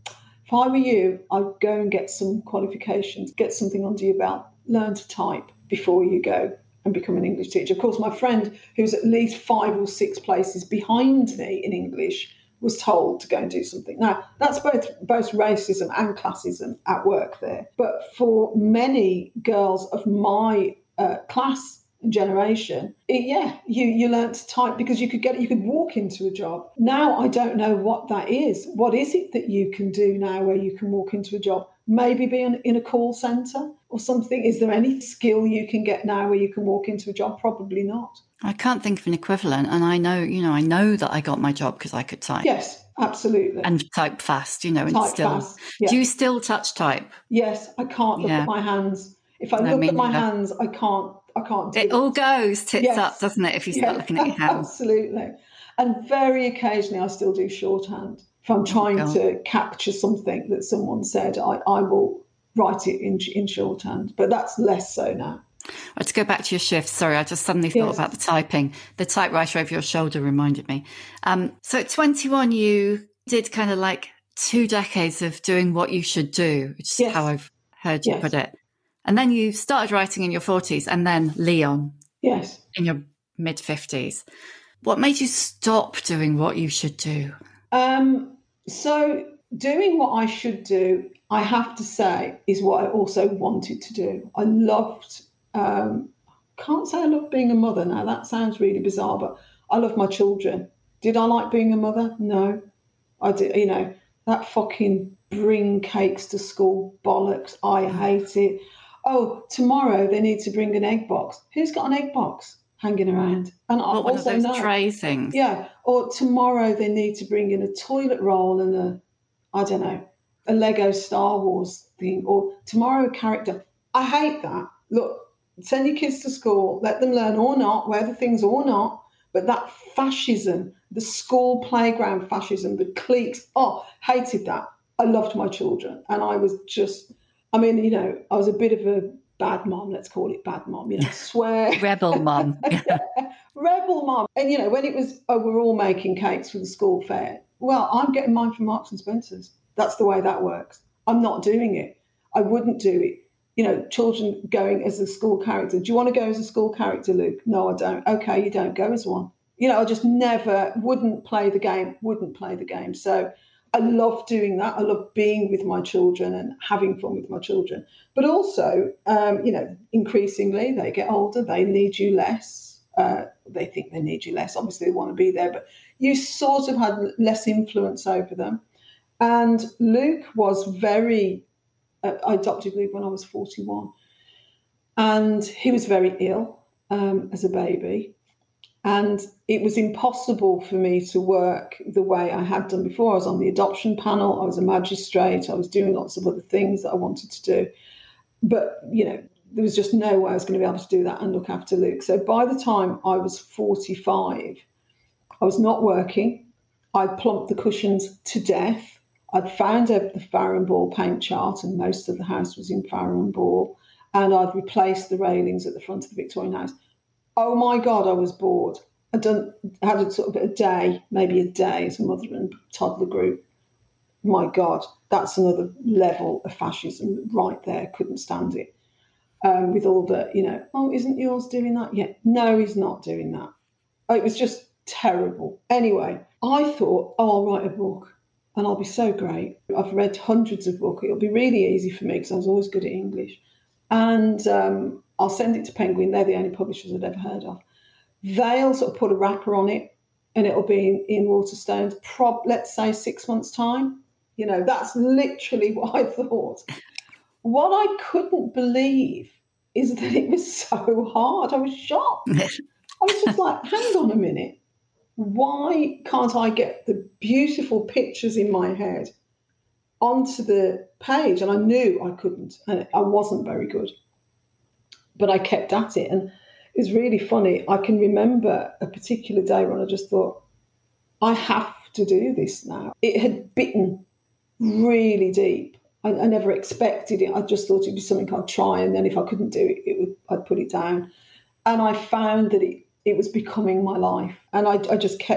[SPEAKER 6] If I were you, I'd go and get some qualifications, get something under your belt, learn to type before you go and become an English teacher. Of course, my friend, who's at least five or six places behind me in English, was told to go and do something. Now, that's both both racism and classism at work there. But for many girls of my uh, class and generation, it, yeah, you you learned to type because you could get you could walk into a job. Now I don't know what that is. What is it that you can do now where you can walk into a job? Maybe be in, in a call centre or something. Is there any skill you can get now where you can walk into a job? Probably not.
[SPEAKER 5] I can't think of an equivalent. And I know, you know, I know that I got my job because I could type.
[SPEAKER 6] Yes, absolutely.
[SPEAKER 5] And type fast, you know, and
[SPEAKER 6] type
[SPEAKER 5] still.
[SPEAKER 6] Fast, yeah.
[SPEAKER 5] Do you still touch type?
[SPEAKER 6] Yes, I can't look
[SPEAKER 5] yeah.
[SPEAKER 6] at my hands. If I
[SPEAKER 5] no,
[SPEAKER 6] look at my
[SPEAKER 5] neither.
[SPEAKER 6] hands, I can't. I can't do
[SPEAKER 5] it.
[SPEAKER 6] It
[SPEAKER 5] all goes tits
[SPEAKER 6] yes.
[SPEAKER 5] up, doesn't it, if you start
[SPEAKER 6] yes.
[SPEAKER 5] looking at your hands?
[SPEAKER 6] Absolutely. And very occasionally I still do shorthand. If I'm trying
[SPEAKER 5] oh,
[SPEAKER 6] to capture something that someone said, I, I will write it in, in shorthand. But that's less so now.
[SPEAKER 5] Right, to go back to your shift, sorry, I just suddenly thought
[SPEAKER 6] yes.
[SPEAKER 5] about the typing. The typewriter over your shoulder reminded me. Um, so at twenty-one, you did kind of like two decades of doing what you should do, which is
[SPEAKER 6] yes.
[SPEAKER 5] how I've heard you
[SPEAKER 6] yes.
[SPEAKER 5] put it. And then you started writing in your forties and then Leon
[SPEAKER 6] yes.
[SPEAKER 5] in your mid-fifties. What made you stop doing what you should do?
[SPEAKER 6] Um, so doing what I should do, I have to say, is what I also wanted to do. I loved, um, can't say I love being a mother now. That sounds really bizarre, but I love my children. Did I like being a mother? No. I did, you know, that fucking bring cakes to school bollocks. I hate it. Oh, tomorrow they need to bring an egg box. Who's got an egg box hanging around? And I
[SPEAKER 5] what, one
[SPEAKER 6] also
[SPEAKER 5] of those
[SPEAKER 6] know,
[SPEAKER 5] tray things.
[SPEAKER 6] Yeah. Or tomorrow they need to bring in a toilet roll and a, I don't know, a Lego Star Wars thing. Or tomorrow a character. I hate that. Look, send your kids to school, let them learn or not, wear the things or not. But that fascism, the school playground fascism, the cliques, oh, hated that. I loved my children. And I was just, I mean, you know, I was a bit of a bad mom, let's call it bad mom, you know, swear.
[SPEAKER 5] Rebel mom.
[SPEAKER 6] yeah, rebel mom. And, you know, when it was, oh, we're all making cakes for the school fair. Well, I'm getting mine from Marks and Spencer's. That's the way that works. I'm not doing it. I wouldn't do it. You know, children going as a school character. Do you want to go as a school character, Luke? No, I don't. Okay, you don't go as one. You know, I just never, wouldn't play the game, wouldn't play the game. So I love doing that. I love being with my children and having fun with my children. But also, um, you know, increasingly they get older, they need you less. Uh, they think they need you less. Obviously, they want to be there, but you sort of had less influence over them. And Luke was very, uh, I adopted Luke when I was forty-one. And he was very ill um, as a baby. And it was impossible for me to work the way I had done before. I was on the adoption panel. I was a magistrate. I was doing lots of other things that I wanted to do. But, you know, there was just no way I was going to be able to do that and look after Luke. So by the time I was forty-five, I was not working. I'd plumped the cushions to death. I'd found out the Farrow and Ball paint chart, and most of the house was in Farrow and Ball. And I'd replaced the railings at the front of the Victorian house. Oh my God, I was bored. I'd done, had a sort of a day, maybe a day as a mother and toddler group. My God, that's another level of fascism right there. Couldn't stand it. Um, with all the, you know, oh, isn't yours doing that yet? No, he's not doing that. Oh, it was just terrible. Anyway, I thought, oh, I'll write a book and I'll be so great. I've read hundreds of books. It'll be really easy for me because I was always good at English. And um, I'll send it to Penguin. They're the only publishers I'd ever heard of. They'll sort of put a wrapper on it and it'll be in, in Waterstones, prob- let's say six months' time. You know, that's literally what I thought. What I couldn't believe is that it was so hard. I was shocked. I was just like, hang on a minute. Why can't I get the beautiful pictures in my head onto the page? And I knew I couldn't, and I wasn't very good. But I kept at it. And it was really funny. I can remember a particular day when I just thought, I have to do this now. It had bitten really deep. I, I never expected it. I just thought it'd be something I'd try, and then if I couldn't do it, it would, I'd put it down. And I found that it, it was becoming my life. And I, I just kept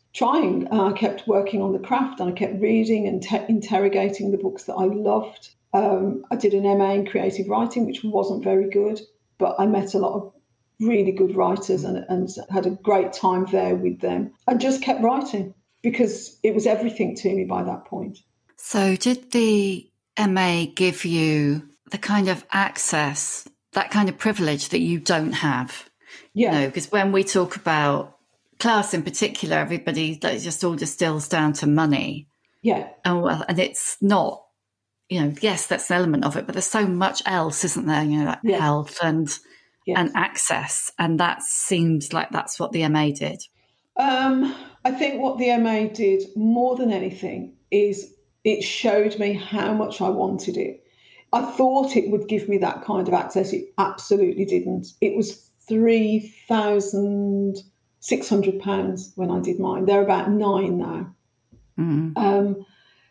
[SPEAKER 6] trying. Uh, I kept working on the craft and I kept reading and te- interrogating the books that I loved. Um, I did an M A in creative writing, which wasn't very good, but I met a lot of really good writers and, and had a great time there with them. I just kept writing because it was everything to me by that point.
[SPEAKER 5] So did the M A give you the kind of access, that kind of privilege that you don't have?
[SPEAKER 6] Yeah.
[SPEAKER 5] You know, because when we talk about class in particular, everybody, that just all distills down to money.
[SPEAKER 6] Yeah.
[SPEAKER 5] And, well, and it's not, you know, yes, that's an element of it, but there's so much else, isn't there? You know, like
[SPEAKER 6] yes.
[SPEAKER 5] health and yes. and access. And that seems like that's what the M A did.
[SPEAKER 6] Um, I think what the M A did more than anything is it showed me how much I wanted it. I thought it would give me that kind of access. It absolutely didn't. It was three thousand six hundred pounds when I did mine. They're about nine now. Mm. Um,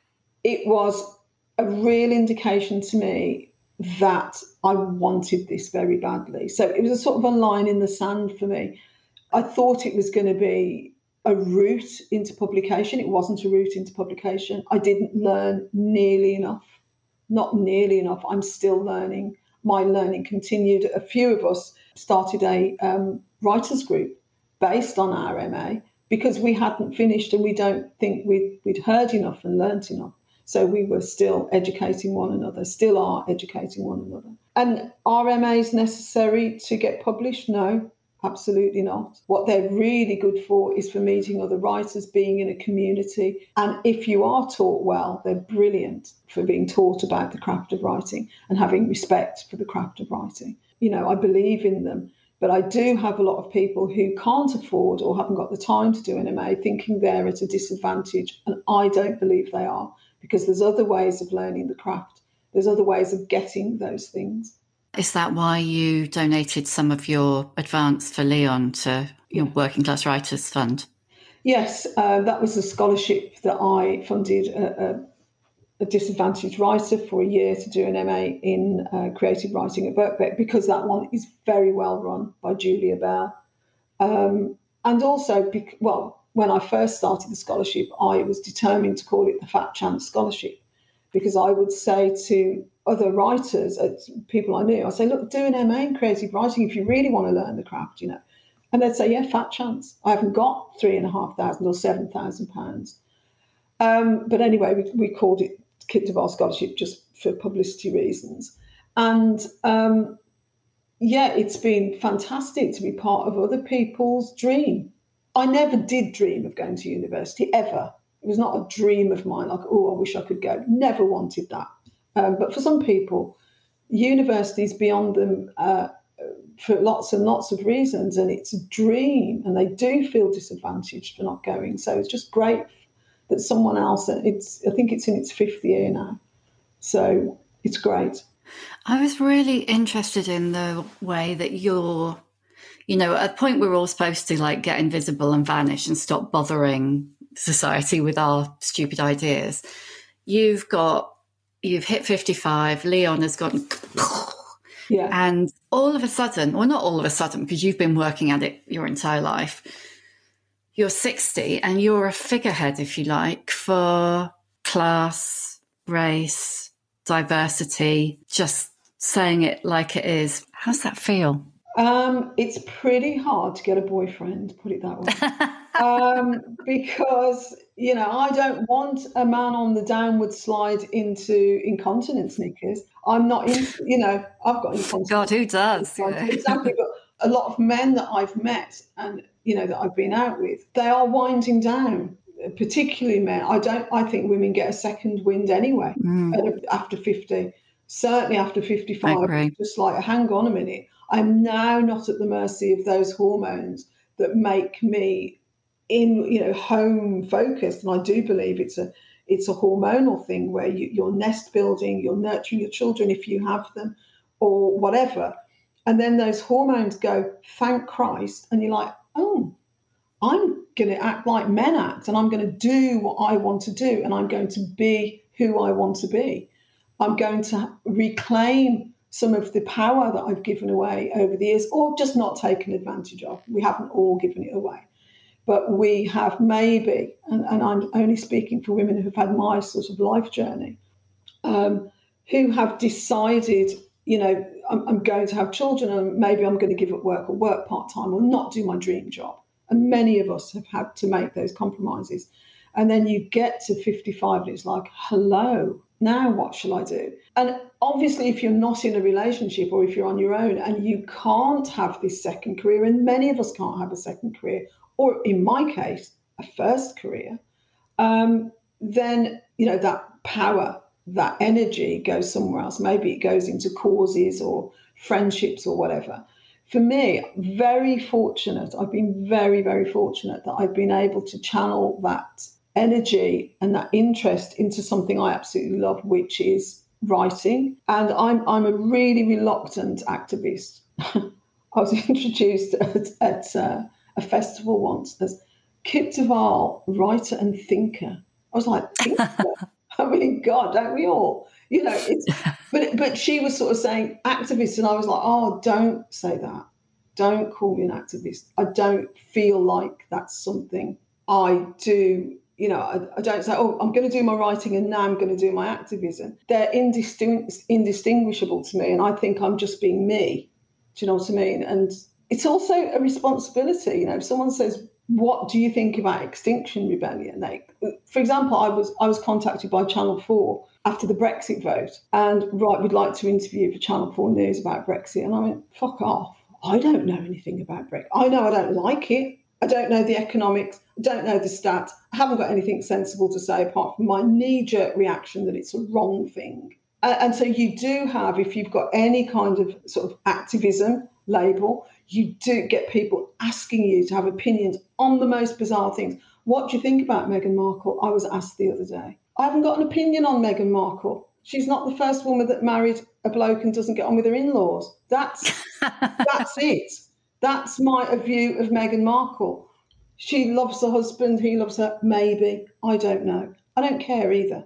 [SPEAKER 6] it was a real indication to me that I wanted this very badly. So it was a sort of a line in the sand for me. I thought it was going to be a route into publication. It wasn't a route into publication. I didn't learn nearly enough. Not nearly enough. I'm still learning. My learning continued. A few of us started a um, writers group based on our M A because we hadn't finished and we don't think we'd, we'd heard enough and learnt enough. So we were still educating one another, still are educating one another. And are M As necessary to get published? No, absolutely not. What they're really good for is for meeting other writers, being in a community. And if you are taught well, they're brilliant for being taught about the craft of writing and having respect for the craft of writing. You know, I believe in them. But I do have a lot of people who can't afford or haven't got the time to do an M A thinking they're at a disadvantage. And I don't believe they are, because there's other ways of learning the craft. There's other ways of getting those things.
[SPEAKER 5] Is that why you donated some of your advance for Leon to your Working Class Writers Fund?
[SPEAKER 6] Yes, uh, that was a scholarship that I funded a, a, a disadvantaged writer for a year to do an M A in uh, creative writing at Birkbeck, because that one is very well run by Julia Bell. Um, and also, well, when I first started the scholarship, I was determined to call it the Fat Chance Scholarship, because I would say to other writers, uh, people I knew, I'd say, look, do an M A in creative writing if you really want to learn the craft, you know. And they'd say, yeah, fat chance. I haven't got three and a half thousand or seven thousand pounds. Um, but anyway, we, we called it Kit Duval Scholarship just for publicity reasons. And um, yeah, it's been fantastic to be part of other people's dream. I never did dream of going to university, ever. It was not a dream of mine, like, oh, I wish I could go. Never wanted that. Um, but for some people, university is beyond them uh, for lots and lots of reasons, and it's a dream, and they do feel disadvantaged for not going. So it's just great that someone else, it's, I think it's in its fifth year now. So it's great.
[SPEAKER 5] I was really interested in the way that you're, you know, at a point we're all supposed to like get invisible and vanish and stop bothering society with our stupid ideas. You've got, you've hit fifty-five, Leon has gone,
[SPEAKER 6] yeah.
[SPEAKER 5] And all of a sudden, well, not all of a sudden, because you've been working at it your entire life, you're sixty and you're a figurehead, if you like, for class, race, diversity, just saying it like it is. How's that feel?
[SPEAKER 6] Um, it's pretty hard to get a boyfriend, put it that way. um, because, you know, I don't want a man on the downward slide into incontinence knickers. I'm not, in, you know, I've got incontinence.
[SPEAKER 5] God, who does? Yeah.
[SPEAKER 6] Exactly. But a lot of men that I've met and, you know, that I've been out with, they are winding down, particularly men. I don't, I think women get a second wind anyway mm. after fifty, certainly after fifty-five. Just like, hang on a minute. I'm now not at the mercy of those hormones that make me in, you know, home focused. And I do believe it's a it's a hormonal thing where you, you're nest building, you're nurturing your children if you have them or whatever. And then those hormones go, thank Christ. And you're like, oh, I'm going to act like men act, and I'm going to do what I want to do, and I'm going to be who I want to be. I'm going to reclaim some of the power that I've given away over the years, or just not taken advantage of. We haven't all given it away. but we have maybe, and, and I'm only speaking for women who've had my sort of life journey, um, who have decided, you know, I'm, I'm going to have children and maybe I'm going to give up work or work part-time or not do my dream job. And many of us have had to make those compromises. And then you get to fifty-five and it's like, hello, now what shall I do? And obviously, if you're not in a relationship or if you're on your own and you can't have this second career, and many of us can't have a second career, or in my case, a first career, um, then, you know, that power, that energy goes somewhere else. Maybe it goes into causes or friendships or whatever. For me, very fortunate. I've been very, very fortunate that I've been able to channel that energy and that interest into something I absolutely love, which is writing. And I'm I'm a really reluctant activist. I was introduced at, at uh, a festival once as Kip Duvall, writer and thinker. I was like, thinker? I mean, God, don't we all? You know, it's but but she was sort of saying activist, and I was like, oh, don't say that. Don't call me an activist. I don't feel like that's something I do. You know, I, I don't say, oh, I'm going to do my writing and now I'm going to do my activism. They're indistingu- indistinguishable to me, and I think I'm just being me. Do you know what I mean? And it's also a responsibility. You know, if someone says, what do you think about Extinction Rebellion? Like, for example, I was I was contacted by Channel four after the Brexit vote and, right, we'd like to interview for Channel four News about Brexit. And I went, fuck off. I don't know anything about Brexit. I know I don't like it. I don't know the economics. I don't know the stats. I haven't got anything sensible to say apart from my knee-jerk reaction that it's a wrong thing. And, and so you do have, if you've got any kind of sort of activism label, you do get people asking you to have opinions on the most bizarre things. What do you think about Meghan Markle? I was asked the other day. I haven't got an opinion on Meghan Markle. She's not the first woman that married a bloke and doesn't get on with her in-laws. That's that's it. That's my view of Meghan Markle. She loves her husband, he loves her, maybe. I don't know. I don't care either.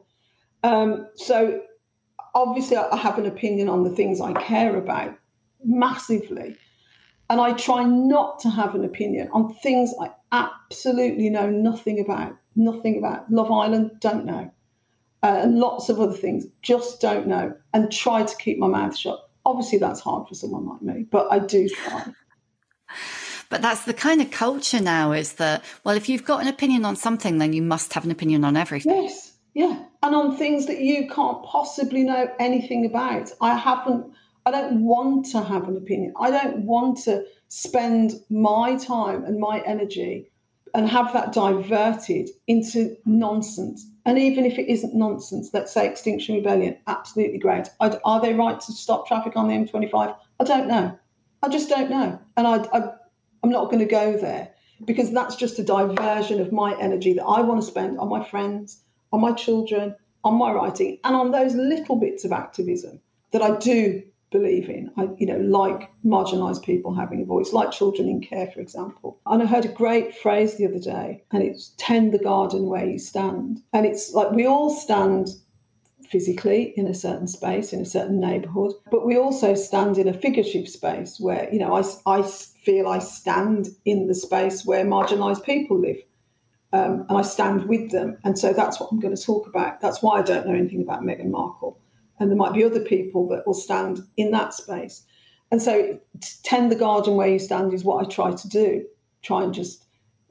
[SPEAKER 6] Um, so obviously I have an opinion on the things I care about massively. And I try not to have an opinion on things I absolutely know nothing about. Nothing about. Love Island, don't know. Uh, and lots of other things, just don't know. And try to keep my mouth shut. Obviously that's hard for someone like me, but I do try.
[SPEAKER 5] But that's the kind of culture now, is that, well, if you've got an opinion on something, then you must have an opinion on everything.
[SPEAKER 6] Yes, yeah. And on things that you can't possibly know anything about. I haven't, I don't want to have an opinion. I don't want to spend my time and my energy and have that diverted into nonsense. And even if it isn't nonsense, let's say Extinction Rebellion, absolutely great. Are, are they right to stop traffic on the M twenty-five? I don't know. I just don't know. And I, I I'm not going to go there because that's just a diversion of my energy that I want to spend on my friends, on my children, on my writing, and on those little bits of activism that I do believe in. I, you know, like marginalised people having a voice, like children in care, for example. And I heard a great phrase the other day, and it's tend the garden where you stand. And it's like we all stand physically in a certain space, in a certain neighbourhood, but we also stand in a figurative space where, you know, I, I feel I stand in the space where marginalised people live, um, and I stand with them. And so that's what I'm going to talk about. That's why I don't know anything about Meghan Markle. And there might be other people that will stand in that space. And so tend the garden where you stand is what I try to do, try and just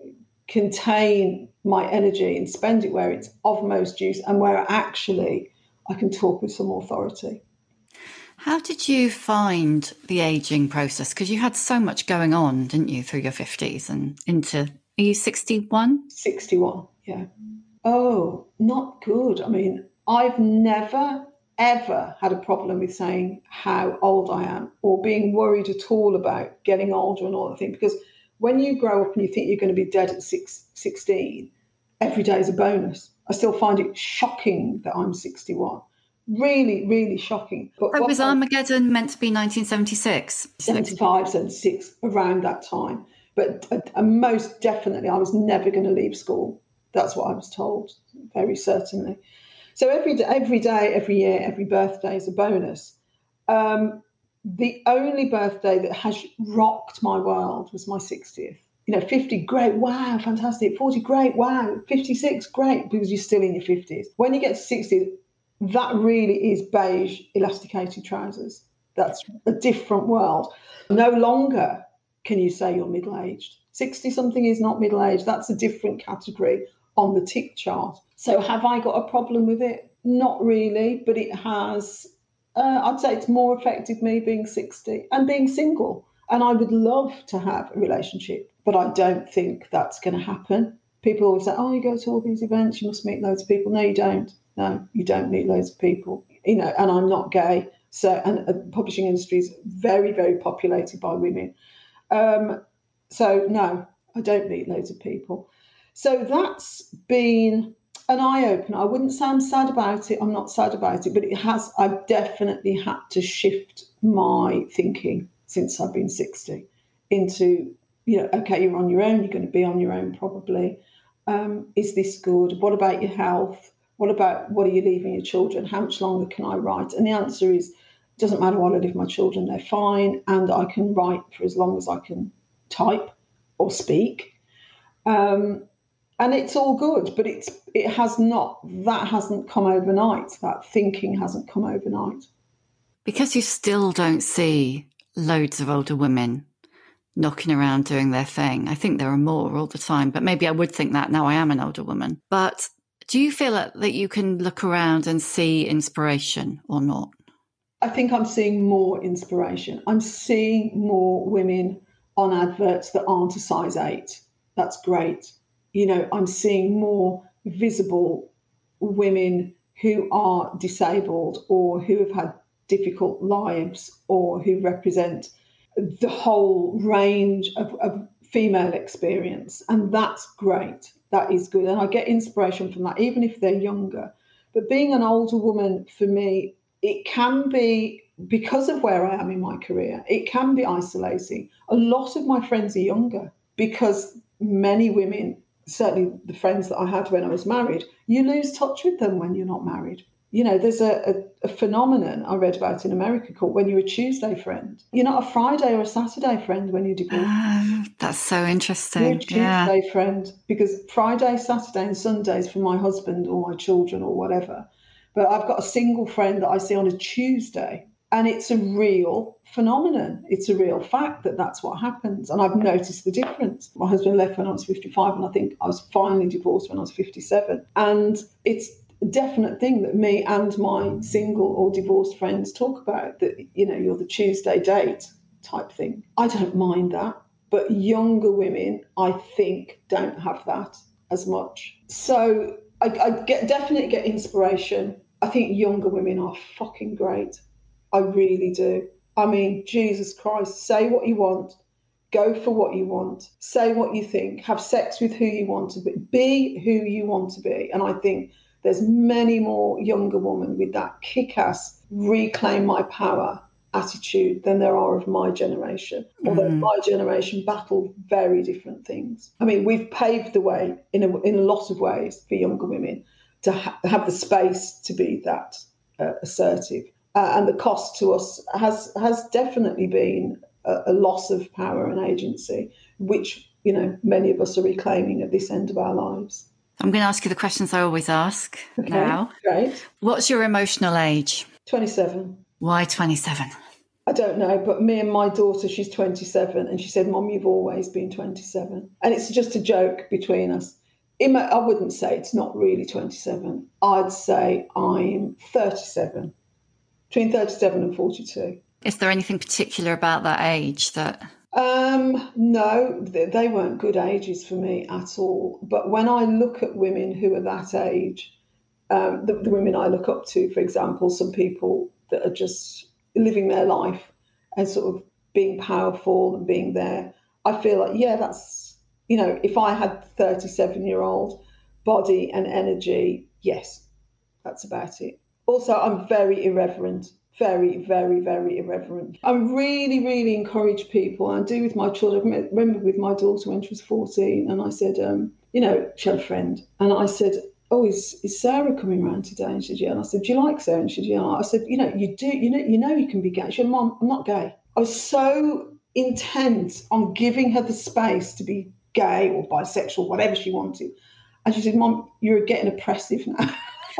[SPEAKER 6] contain my energy and spend it where it's of most use and where actually I can talk with some authority.
[SPEAKER 5] How did you find the ageing process? Because you had so much going on, didn't you, through your fifties and into, are you sixty-one?
[SPEAKER 6] sixty-one, yeah. Oh, not good. I mean, I've never, ever had a problem with saying how old I am or being worried at all about getting older and all that thing. Because when you grow up and you think you're going to be dead at six, sixteen, every day is a bonus. I still find it shocking that I'm sixty-one. Really, really shocking. But
[SPEAKER 5] so was Armageddon meant to be nineteen seventy-six?
[SPEAKER 6] seventy-five, seventy-six, around that time. But uh, most definitely, I was never going to leave school. That's what I was told, very certainly. So every day, every day, every year, every birthday is a bonus. Um, the only birthday that has rocked my world was my sixtieth. You know, fifty, great, wow, fantastic. forty, great, wow. fifty-six, great, because you're still in your fifties. When you get to sixty, that really is beige elasticated trousers. That's a different world. No longer can you say you're middle-aged. sixty-something is not middle-aged. That's a different category on the tick chart. So have I got a problem with it? Not really, but it has, uh, I'd say it's more affected me being sixty and being single. And I would love to have a relationship, but I don't think that's going to happen. People always say, oh, you go to all these events, you must meet loads of people. No, you don't. No, you don't meet loads of people. You know, and I'm not gay. So, and the publishing industry is very, very populated by women. Um, so, no, I don't meet loads of people. So that's been an eye-opener. I wouldn't say I'm sad about it. I'm not sad about it, but it has, I've definitely had to shift my thinking since I've been sixty into, you know, okay, you're on your own. You're going to be on your own probably. Um, is this good? What about your health? What about, what are you leaving your children? How much longer can I write? And the answer is, it doesn't matter what I leave my children, they're fine. And I can write for as long as I can type or speak. Um, and it's all good, but it's it has not, that hasn't come overnight. That thinking hasn't come overnight.
[SPEAKER 5] Because you still don't see loads of older women knocking around doing their thing. I think there are more all the time, but maybe I would think that now I am an older woman. But do you feel that you can look around and see inspiration or not?
[SPEAKER 6] I think I'm seeing more inspiration. I'm seeing more women on adverts that aren't a size eight. That's great. You know, I'm seeing more visible women who are disabled or who have had difficult lives or who represent the whole range of, of female experience. And that's great. That is good. And I get inspiration from that, even if they're younger. But being an older woman, for me, it can be, because of where I am in my career, it can be isolating. A lot of my friends are younger because many women, certainly the friends that I had when I was married, you lose touch with them when you're not married. You know, there's a, a, a phenomenon I read about in America called when you're a Tuesday friend. You're not a Friday or a Saturday friend when you're divorced.
[SPEAKER 5] Uh, that's so interesting.
[SPEAKER 6] You're a Tuesday yeah. friend, because Friday, Saturday and Sundays for my husband or my children or whatever. But I've got a single friend that I see on a Tuesday, and it's a real phenomenon. It's a real fact that that's what happens. And I've noticed the difference. My husband left when I was fifty-five, and I think I was finally divorced when I was fifty-seven. And it's a definite thing that me and my single or divorced friends talk about, that, you know, you're the Tuesday date type thing. I don't mind that. But younger women, I think, don't have that as much. So I, I get definitely get inspiration. I think younger women are fucking great. I really do. I mean, Jesus Christ, say what you want, go for what you want, say what you think, have sex with who you want to be, be who you want to be. And I think there's many more younger women with that kick-ass, reclaim my power attitude than there are of my generation. Although mm. my generation battled very different things. I mean, we've paved the way in a, in a lot of ways for younger women to ha- have the space to be that uh, assertive. Uh, and the cost to us has has definitely been a, a loss of power and agency, which, you know, many of us are reclaiming at this end of our lives.
[SPEAKER 5] I'm going to ask you the questions I always ask
[SPEAKER 6] okay,
[SPEAKER 5] now.
[SPEAKER 6] Great.
[SPEAKER 5] What's your emotional age?
[SPEAKER 6] twenty-seven.
[SPEAKER 5] Why twenty-seven?
[SPEAKER 6] I don't know, but me and my daughter, she's twenty-seven, and she said, Mom, you've always been twenty-seven. And it's just a joke between us. I wouldn't say it's not really twenty-seven. I'd say I'm thirty-seven. Between thirty-seven and forty-two.
[SPEAKER 5] Is there anything particular about that age that...
[SPEAKER 6] Um, no, they weren't good ages for me at all. But when I look at women who are that age, um, the, the women I look up to, for example, some people that are just living their life and sort of being powerful and being there, I feel like, yeah, that's, you know, if I had thirty-seven-year-old body and energy, yes, that's about it. Also, I'm very irreverent, very, very, very irreverent. I really, really encourage people, and I do with my children. I remember with my daughter when she was fourteen, and I said, um, you know, she had a friend, and I said, oh, is, is Sarah coming around today? And she said, yeah. And I said, do you like Sarah? And she said, yeah. I said, you know, you do, you know, you know you can be gay. She said, Mom, I'm not gay. I was so intent on giving her the space to be gay or bisexual, whatever she wanted. And she said, Mom, you're getting oppressive now.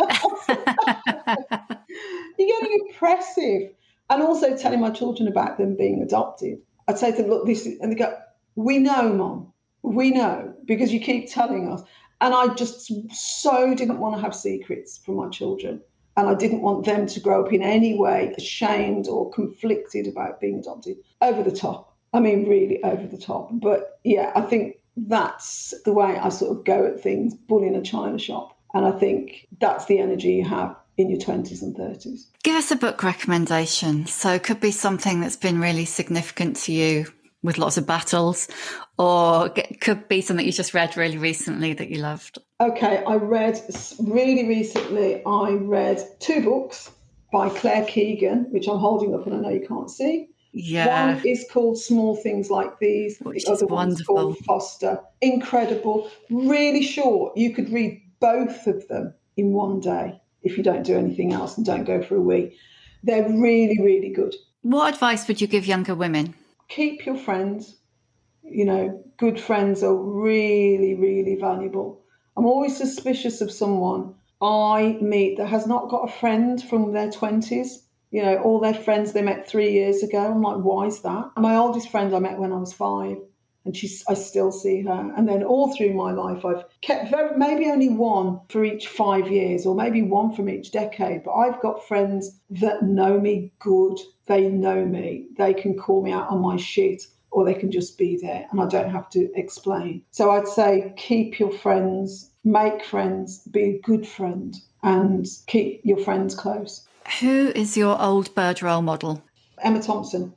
[SPEAKER 6] You're getting oppressive. And also telling my children about them being adopted. I'd say to them, look, this is, and they go, we know, Mom, we know, because you keep telling us. And I just so didn't want to have secrets from my children. And I didn't want them to grow up in any way ashamed or conflicted about being adopted. Over the top. I mean, really over the top. But yeah, I think that's the way I sort of go at things, bull in a china shop. And I think that's the energy you have in your twenties and thirties.
[SPEAKER 5] Give us a book recommendation. So it could be something that's been really significant to you with lots of battles, or it could be something you just read really recently that you loved.
[SPEAKER 6] Okay, I read really recently, I read two books by Claire Keegan, which I'm holding up and I know you can't see.
[SPEAKER 5] Yeah.
[SPEAKER 6] One is called Small Things Like These.
[SPEAKER 5] Which
[SPEAKER 6] the other
[SPEAKER 5] is
[SPEAKER 6] one's
[SPEAKER 5] wonderful.
[SPEAKER 6] called Foster. Incredible. Really short. You could read both of them in one day if you don't do anything else and don't go for a week. They're really, really good.
[SPEAKER 5] What advice would you give younger women?
[SPEAKER 6] Keep your friends. You know, good friends are really, really valuable. I'm always suspicious of someone I meet that has not got a friend from their twenties. You know, all their friends they met three years ago. I'm like, why is that? My oldest friend I met when I was five, and she's, I still see her. And then all through my life, I've kept very, maybe only one for each five years or maybe one from each decade. But I've got friends that know me good. They know me. They can call me out on my shit, or they can just be there and I don't have to explain. So I'd say keep your friends, make friends, be a good friend, and keep your friends close.
[SPEAKER 5] Who is your old bird role model?
[SPEAKER 6] Emma Thompson.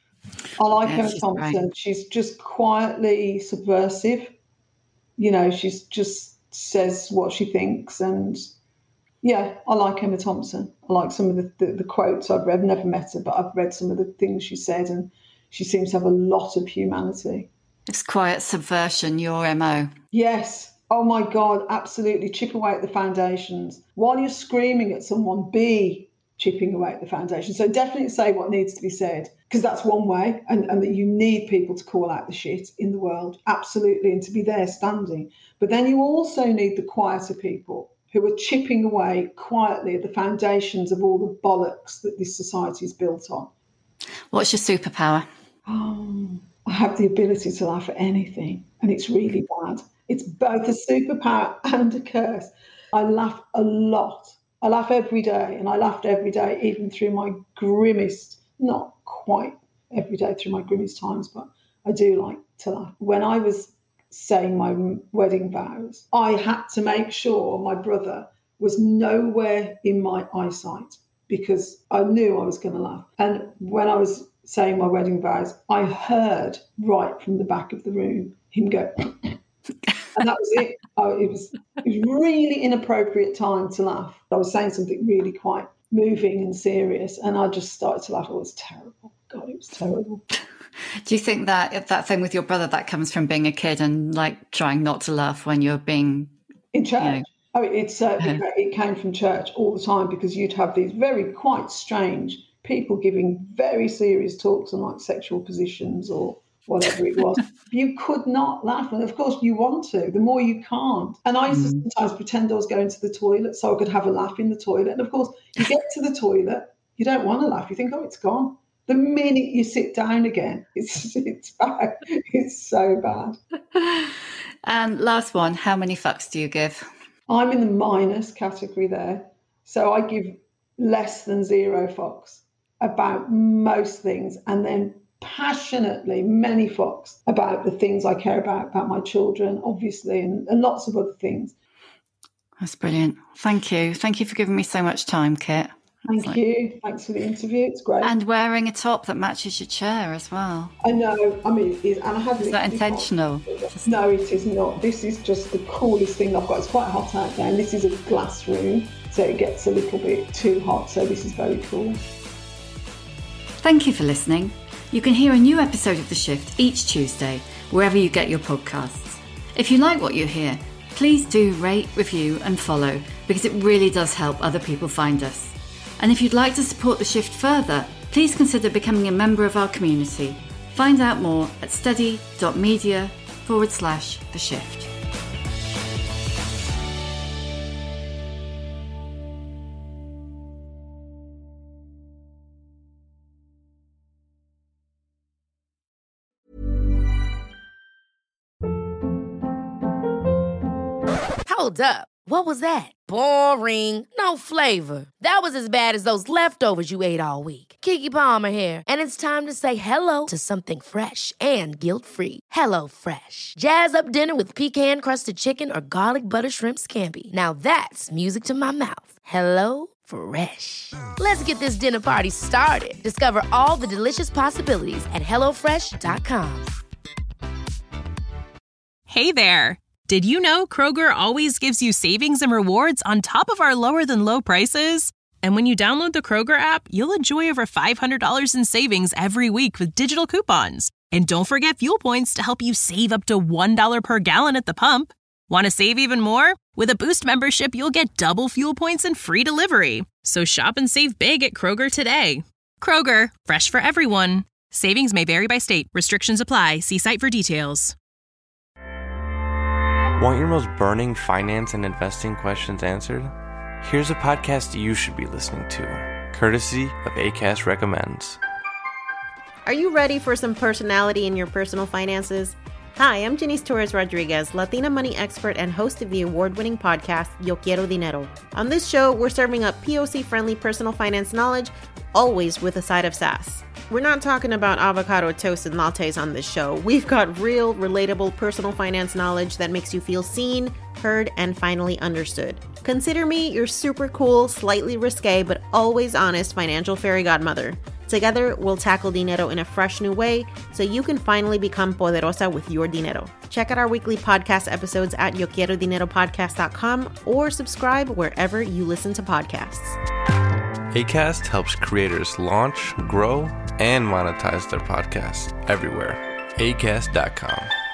[SPEAKER 6] I like
[SPEAKER 5] Yeah,
[SPEAKER 6] Emma
[SPEAKER 5] she's
[SPEAKER 6] Thompson.
[SPEAKER 5] great.
[SPEAKER 6] She's just quietly subversive. You know, she's just says what she thinks. And yeah, I like Emma Thompson. I like some of the, the, the quotes I've read. I've never met her, but I've read some of the things she said, and she seems to have a lot of humanity.
[SPEAKER 5] It's quiet subversion, your M O.
[SPEAKER 6] Yes. Oh my God, absolutely. Chip away at the foundations. While you're screaming at someone, be chipping away at the foundation. So definitely say what needs to be said, because that's one way, and, and that you need people to call out the shit in the world. Absolutely. And to be there standing. But then you also need the quieter people who are chipping away quietly at the foundations of all the bollocks that this society is built on.
[SPEAKER 5] What's your superpower?
[SPEAKER 6] Oh, I have the ability to laugh at anything, and it's really bad. It's both a superpower and a curse. I laugh a lot. I laugh every day, and I laughed every day, even through my grimmest, not quite every day through my grimmest times, but I do like to laugh. When I was saying my wedding vows, I had to make sure my brother was nowhere in my eyesight because I knew I was going to laugh. And when I was saying my wedding vows, I heard right from the back of the room him go, and that was it. Oh, it was it was really inappropriate time to laugh. I was saying something really quite moving and serious, and I just started to laugh. It was terrible. God, it was terrible.
[SPEAKER 5] Do you think that if that thing with your brother, that comes from being a kid and like trying not to laugh when you're being
[SPEAKER 6] in church?
[SPEAKER 5] You know,
[SPEAKER 6] oh, it's uh,
[SPEAKER 5] uh-huh.
[SPEAKER 6] it came from church all the time, because you'd have these very quite strange people giving very serious talks on like sexual positions or whatever it was. You could not laugh. And of course you want to, the more you can't. And I used to
[SPEAKER 5] Mm.
[SPEAKER 6] sometimes pretend I was going to the toilet so I could have a laugh in the toilet. And of course you get to the toilet, you don't want to laugh. You think, oh, it's gone. The minute you sit down again, it's it's bad. It's so bad.
[SPEAKER 5] And last one, how many fucks do you give?
[SPEAKER 6] I'm in the minus category there. So I give less than zero fucks about most things, and then passionately many fucks about the things I care about, about my children, obviously, and, and lots of other things.
[SPEAKER 5] That's brilliant. Thank you. Thank you for giving me so much time, Kit.
[SPEAKER 6] Thank
[SPEAKER 5] It's like-
[SPEAKER 6] you. Thanks for the interview. It's great.
[SPEAKER 5] And wearing a top that matches your chair as well.
[SPEAKER 6] I know. I mean, it is, and I had
[SPEAKER 5] Is that intentional?
[SPEAKER 6] No, it is not. This is just the coolest thing I've got. It's quite hot out there, and this is a glass room, so it gets a little bit too hot. So this is very cool.
[SPEAKER 5] Thank you for listening. You can hear a new episode of The Shift each Tuesday, wherever you get your podcasts. If you like what you hear, please do rate, review and follow, because it really does help other people find us. And if you'd like to support The Shift further, please consider becoming a member of our community. Find out more at steady dot media forward slash the shift.
[SPEAKER 1] Hold up. What was that? Boring. No flavor. That was as bad as those leftovers you ate all week. Keke Palmer here, and it's time to say hello to something fresh and guilt-free. Hello Fresh. Jazz up dinner with pecan-crusted chicken or garlic butter shrimp scampi. Now that's music to my mouth. Hello Fresh. Let's get this dinner party started. Discover all the delicious possibilities at hello fresh dot com.
[SPEAKER 8] Hey there. Did you know Kroger always gives you savings and rewards on top of our lower-than-low prices? And when you download the Kroger app, you'll enjoy over five hundred dollars in savings every week with digital coupons. And don't forget fuel points to help you save up to one dollar per gallon at the pump. Want to save even more? With a Boost membership, you'll get double fuel points and free delivery. So shop and save big at Kroger today. Kroger, fresh for everyone. Savings may vary by state. Restrictions apply. See site for details.
[SPEAKER 9] Want your most burning finance and investing questions answered? Here's a podcast you should be listening to, courtesy of Acast Recommends.
[SPEAKER 10] Are you ready for some personality in your personal finances? Hi, I'm Janice Torres Rodriguez, Latina money expert and host of the award-winning podcast, Yo Quiero Dinero. On this show, we're serving up P O C-friendly personal finance knowledge, always with a side of sass. We're not talking about avocado toast and lattes on this show. We've got real, relatable personal finance knowledge that makes you feel seen, heard, and finally understood. Consider me your super cool, slightly risque, but always honest financial fairy godmother. Together, we'll tackle dinero in a fresh new way so you can finally become poderosa with your dinero. Check out our weekly podcast episodes at yo quiero dinero podcast dot com or subscribe wherever you listen to podcasts.
[SPEAKER 9] Acast helps creators launch, grow, and monetize their podcasts everywhere. Acast dot com.